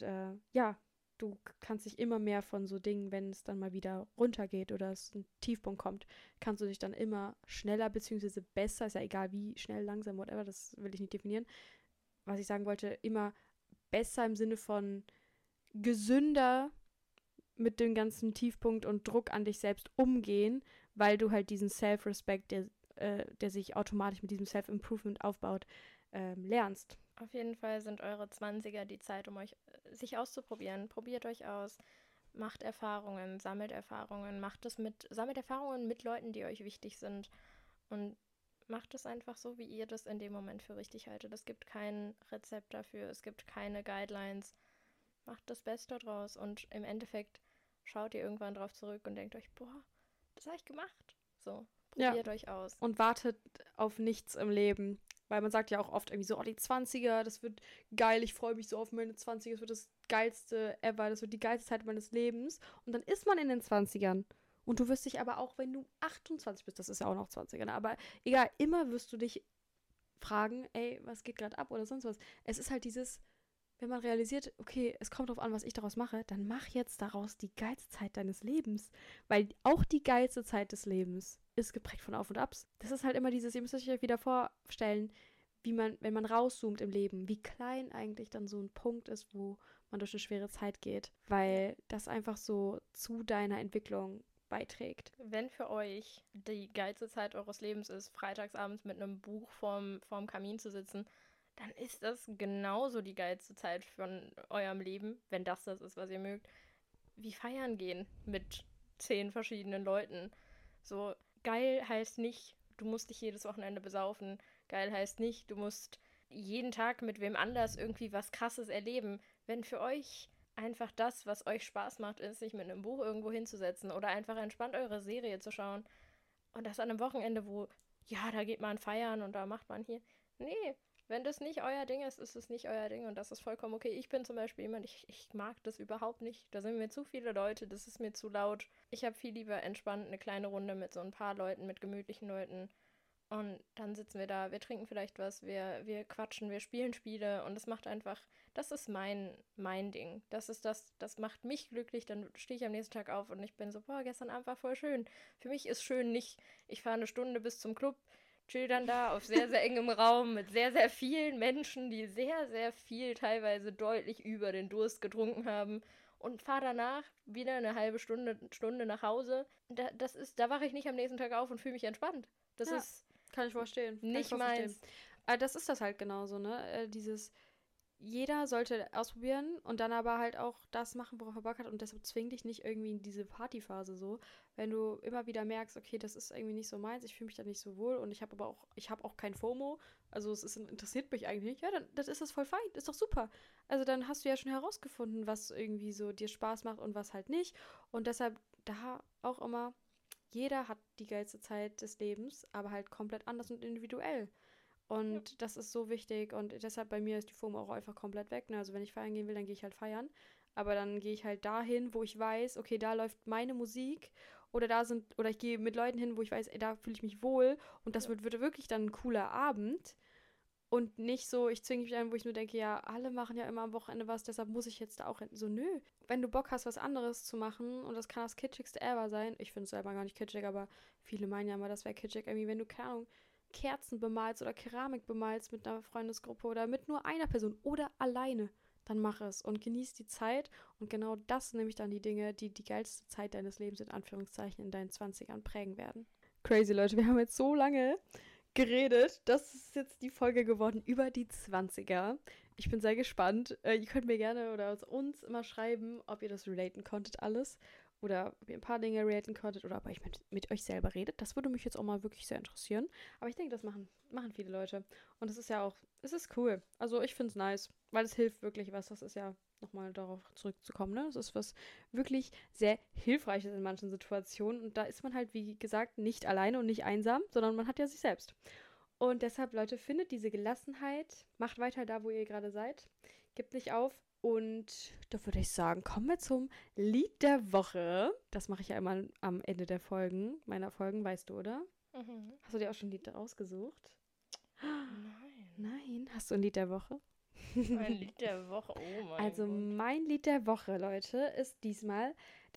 du kannst dich immer mehr von so Dingen, wenn es dann mal wieder runtergeht oder es ein Tiefpunkt kommt, kannst du dich dann immer schneller bzw. besser, ist ja egal wie schnell, langsam, whatever, das will ich nicht definieren. Was ich sagen wollte, immer besser im Sinne von gesünder mit dem ganzen Tiefpunkt und Druck an dich selbst umgehen, weil du halt diesen Self-Respect, der sich automatisch mit diesem Self-Improvement aufbaut, lernst. Auf jeden Fall sind eure 20er die Zeit, um euch sich auszuprobieren. Probiert euch aus, macht Erfahrungen, sammelt Erfahrungen, sammelt Erfahrungen mit Leuten, die euch wichtig sind und macht es einfach so, wie ihr das in dem Moment für richtig haltet. Es gibt kein Rezept dafür, es gibt keine Guidelines. Macht das Beste draus und im Endeffekt schaut ihr irgendwann drauf zurück und denkt euch, boah, das habe ich gemacht. So, probiert euch aus. Und wartet auf nichts im Leben. Weil man sagt ja auch oft irgendwie so, oh, die 20er, das wird geil, ich freue mich so auf meine 20er, das wird das geilste ever, das wird die geilste Zeit meines Lebens. Und dann ist man in den 20ern. Und du wirst dich aber auch, wenn du 28 bist, das ist ja auch noch 20er, ne? Aber egal, immer wirst du dich fragen, ey, was geht gerade ab oder sonst was. Es ist halt dieses, wenn man realisiert, okay, es kommt drauf an, was ich daraus mache, dann mach jetzt daraus die geilste Zeit deines Lebens. Weil auch die geilste Zeit des Lebens ist geprägt von Auf und Abs. Das ist halt immer dieses, ihr müsst euch wieder vorstellen, wie man, wenn man rauszoomt im Leben, wie klein eigentlich dann so ein Punkt ist, wo man durch eine schwere Zeit geht. Weil das einfach so zu deiner Entwicklung beiträgt. Wenn für euch die geilste Zeit eures Lebens ist, freitagsabends mit einem Buch vorm Kamin zu sitzen, dann ist das genauso die geilste Zeit von eurem Leben, wenn das ist, was ihr mögt, wie feiern gehen mit 10 verschiedenen Leuten. So, geil heißt nicht, du musst dich jedes Wochenende besaufen. Geil heißt nicht, du musst jeden Tag mit wem anders irgendwie was Krasses erleben. Wenn für euch einfach das, was euch Spaß macht, ist, sich mit einem Buch irgendwo hinzusetzen oder einfach entspannt eure Serie zu schauen und das an einem Wochenende, wo, ja, da geht man feiern und da macht man hier. Nee, wenn das nicht euer Ding ist, ist es nicht euer Ding und das ist vollkommen okay. Ich bin zum Beispiel jemand, ich mag das überhaupt nicht. Da sind mir zu viele Leute, das ist mir zu laut. Ich habe viel lieber entspannt eine kleine Runde mit so ein paar Leuten, mit gemütlichen Leuten. Und dann sitzen wir da, wir trinken vielleicht was, wir quatschen, wir spielen Spiele und das macht einfach, das ist mein Ding. Das macht mich glücklich, dann stehe ich am nächsten Tag auf und ich bin so, boah, gestern Abend war voll schön. Für mich ist schön nicht, ich fahre eine Stunde bis zum Club, chill dann da auf sehr, sehr engem Raum mit sehr, sehr vielen Menschen, die sehr, sehr viel, teilweise deutlich über den Durst getrunken haben und fahre danach wieder eine halbe Stunde nach Hause. Da wache ich nicht am nächsten Tag auf und fühle mich entspannt. Das Ja, ist kann ich verstehen. Kann ich nicht voll verstehen. meins. Das ist das halt genauso, ne? Jeder sollte ausprobieren und dann aber halt auch das machen, worauf er Bock hat und deshalb zwing dich nicht irgendwie in diese Partyphase so. Wenn du immer wieder merkst, okay, das ist irgendwie nicht so meins, ich fühle mich da nicht so wohl und ich habe auch kein FOMO, also interessiert mich eigentlich nicht, ja, dann das ist das voll fein, ist doch super. Also dann hast du ja schon herausgefunden, was irgendwie so dir Spaß macht und was halt nicht und deshalb da auch immer, jeder hat die geilste Zeit des Lebens, aber halt komplett anders und individuell. Und das ist so wichtig und deshalb bei mir ist die FOMO auch einfach komplett weg. Ne? Also wenn ich feiern gehen will, dann gehe ich halt feiern. Aber dann gehe ich halt dahin, wo ich weiß, okay, da läuft meine Musik oder ich gehe mit Leuten hin, wo ich weiß, ey, da fühle ich mich wohl und das wird wirklich dann ein cooler Abend. Und nicht so, ich zwinge mich ein, wo ich nur denke, ja, alle machen ja immer am Wochenende was, deshalb muss ich jetzt da auch hin. So, nö. Wenn du Bock hast, was anderes zu machen, und das kann das kitschigste ever sein, ich finde es selber gar nicht kitschig, aber viele meinen ja immer, das wäre kitschig, irgendwie, wenn du, keine Ahnung, Kerzen bemalst oder Keramik bemalst mit einer Freundesgruppe oder mit nur einer Person oder alleine, dann mach es und genieß die Zeit. Und genau das sind nämlich dann die Dinge, die die geilste Zeit deines Lebens in Anführungszeichen in deinen 20ern prägen werden. Crazy, Leute, wir haben jetzt so lange geredet. Das ist jetzt die Folge geworden über die 20er. Ich bin sehr gespannt. Ihr könnt mir gerne oder uns immer schreiben, ob ihr das relaten konntet alles. Oder ob ihr ein paar Dinge relaten konntet oder ob ihr mit euch selber redet. Das würde mich jetzt auch mal wirklich sehr interessieren. Aber ich denke, das machen viele Leute. Und es ist ja auch, es ist cool. Also ich finde es nice, weil es hilft wirklich was. Das ist ja, nochmal darauf zurückzukommen, ne? Das ist was wirklich sehr Hilfreiches in manchen Situationen. Und da ist man halt, wie gesagt, nicht alleine und nicht einsam, sondern man hat ja sich selbst. Und deshalb, Leute, findet diese Gelassenheit, macht weiter da, wo ihr gerade seid, gebt nicht auf. Und da würde ich sagen, kommen wir zum Lied der Woche. Das mache ich ja immer am Ende meiner Folgen, weißt du, oder? Mhm. Hast du dir auch schon ein Lied rausgesucht? Nein. Nein. Hast du ein Lied der Woche? Mein Lied der Woche, oh mein Also Gott. mein Lied der Woche, Leute, ist diesmal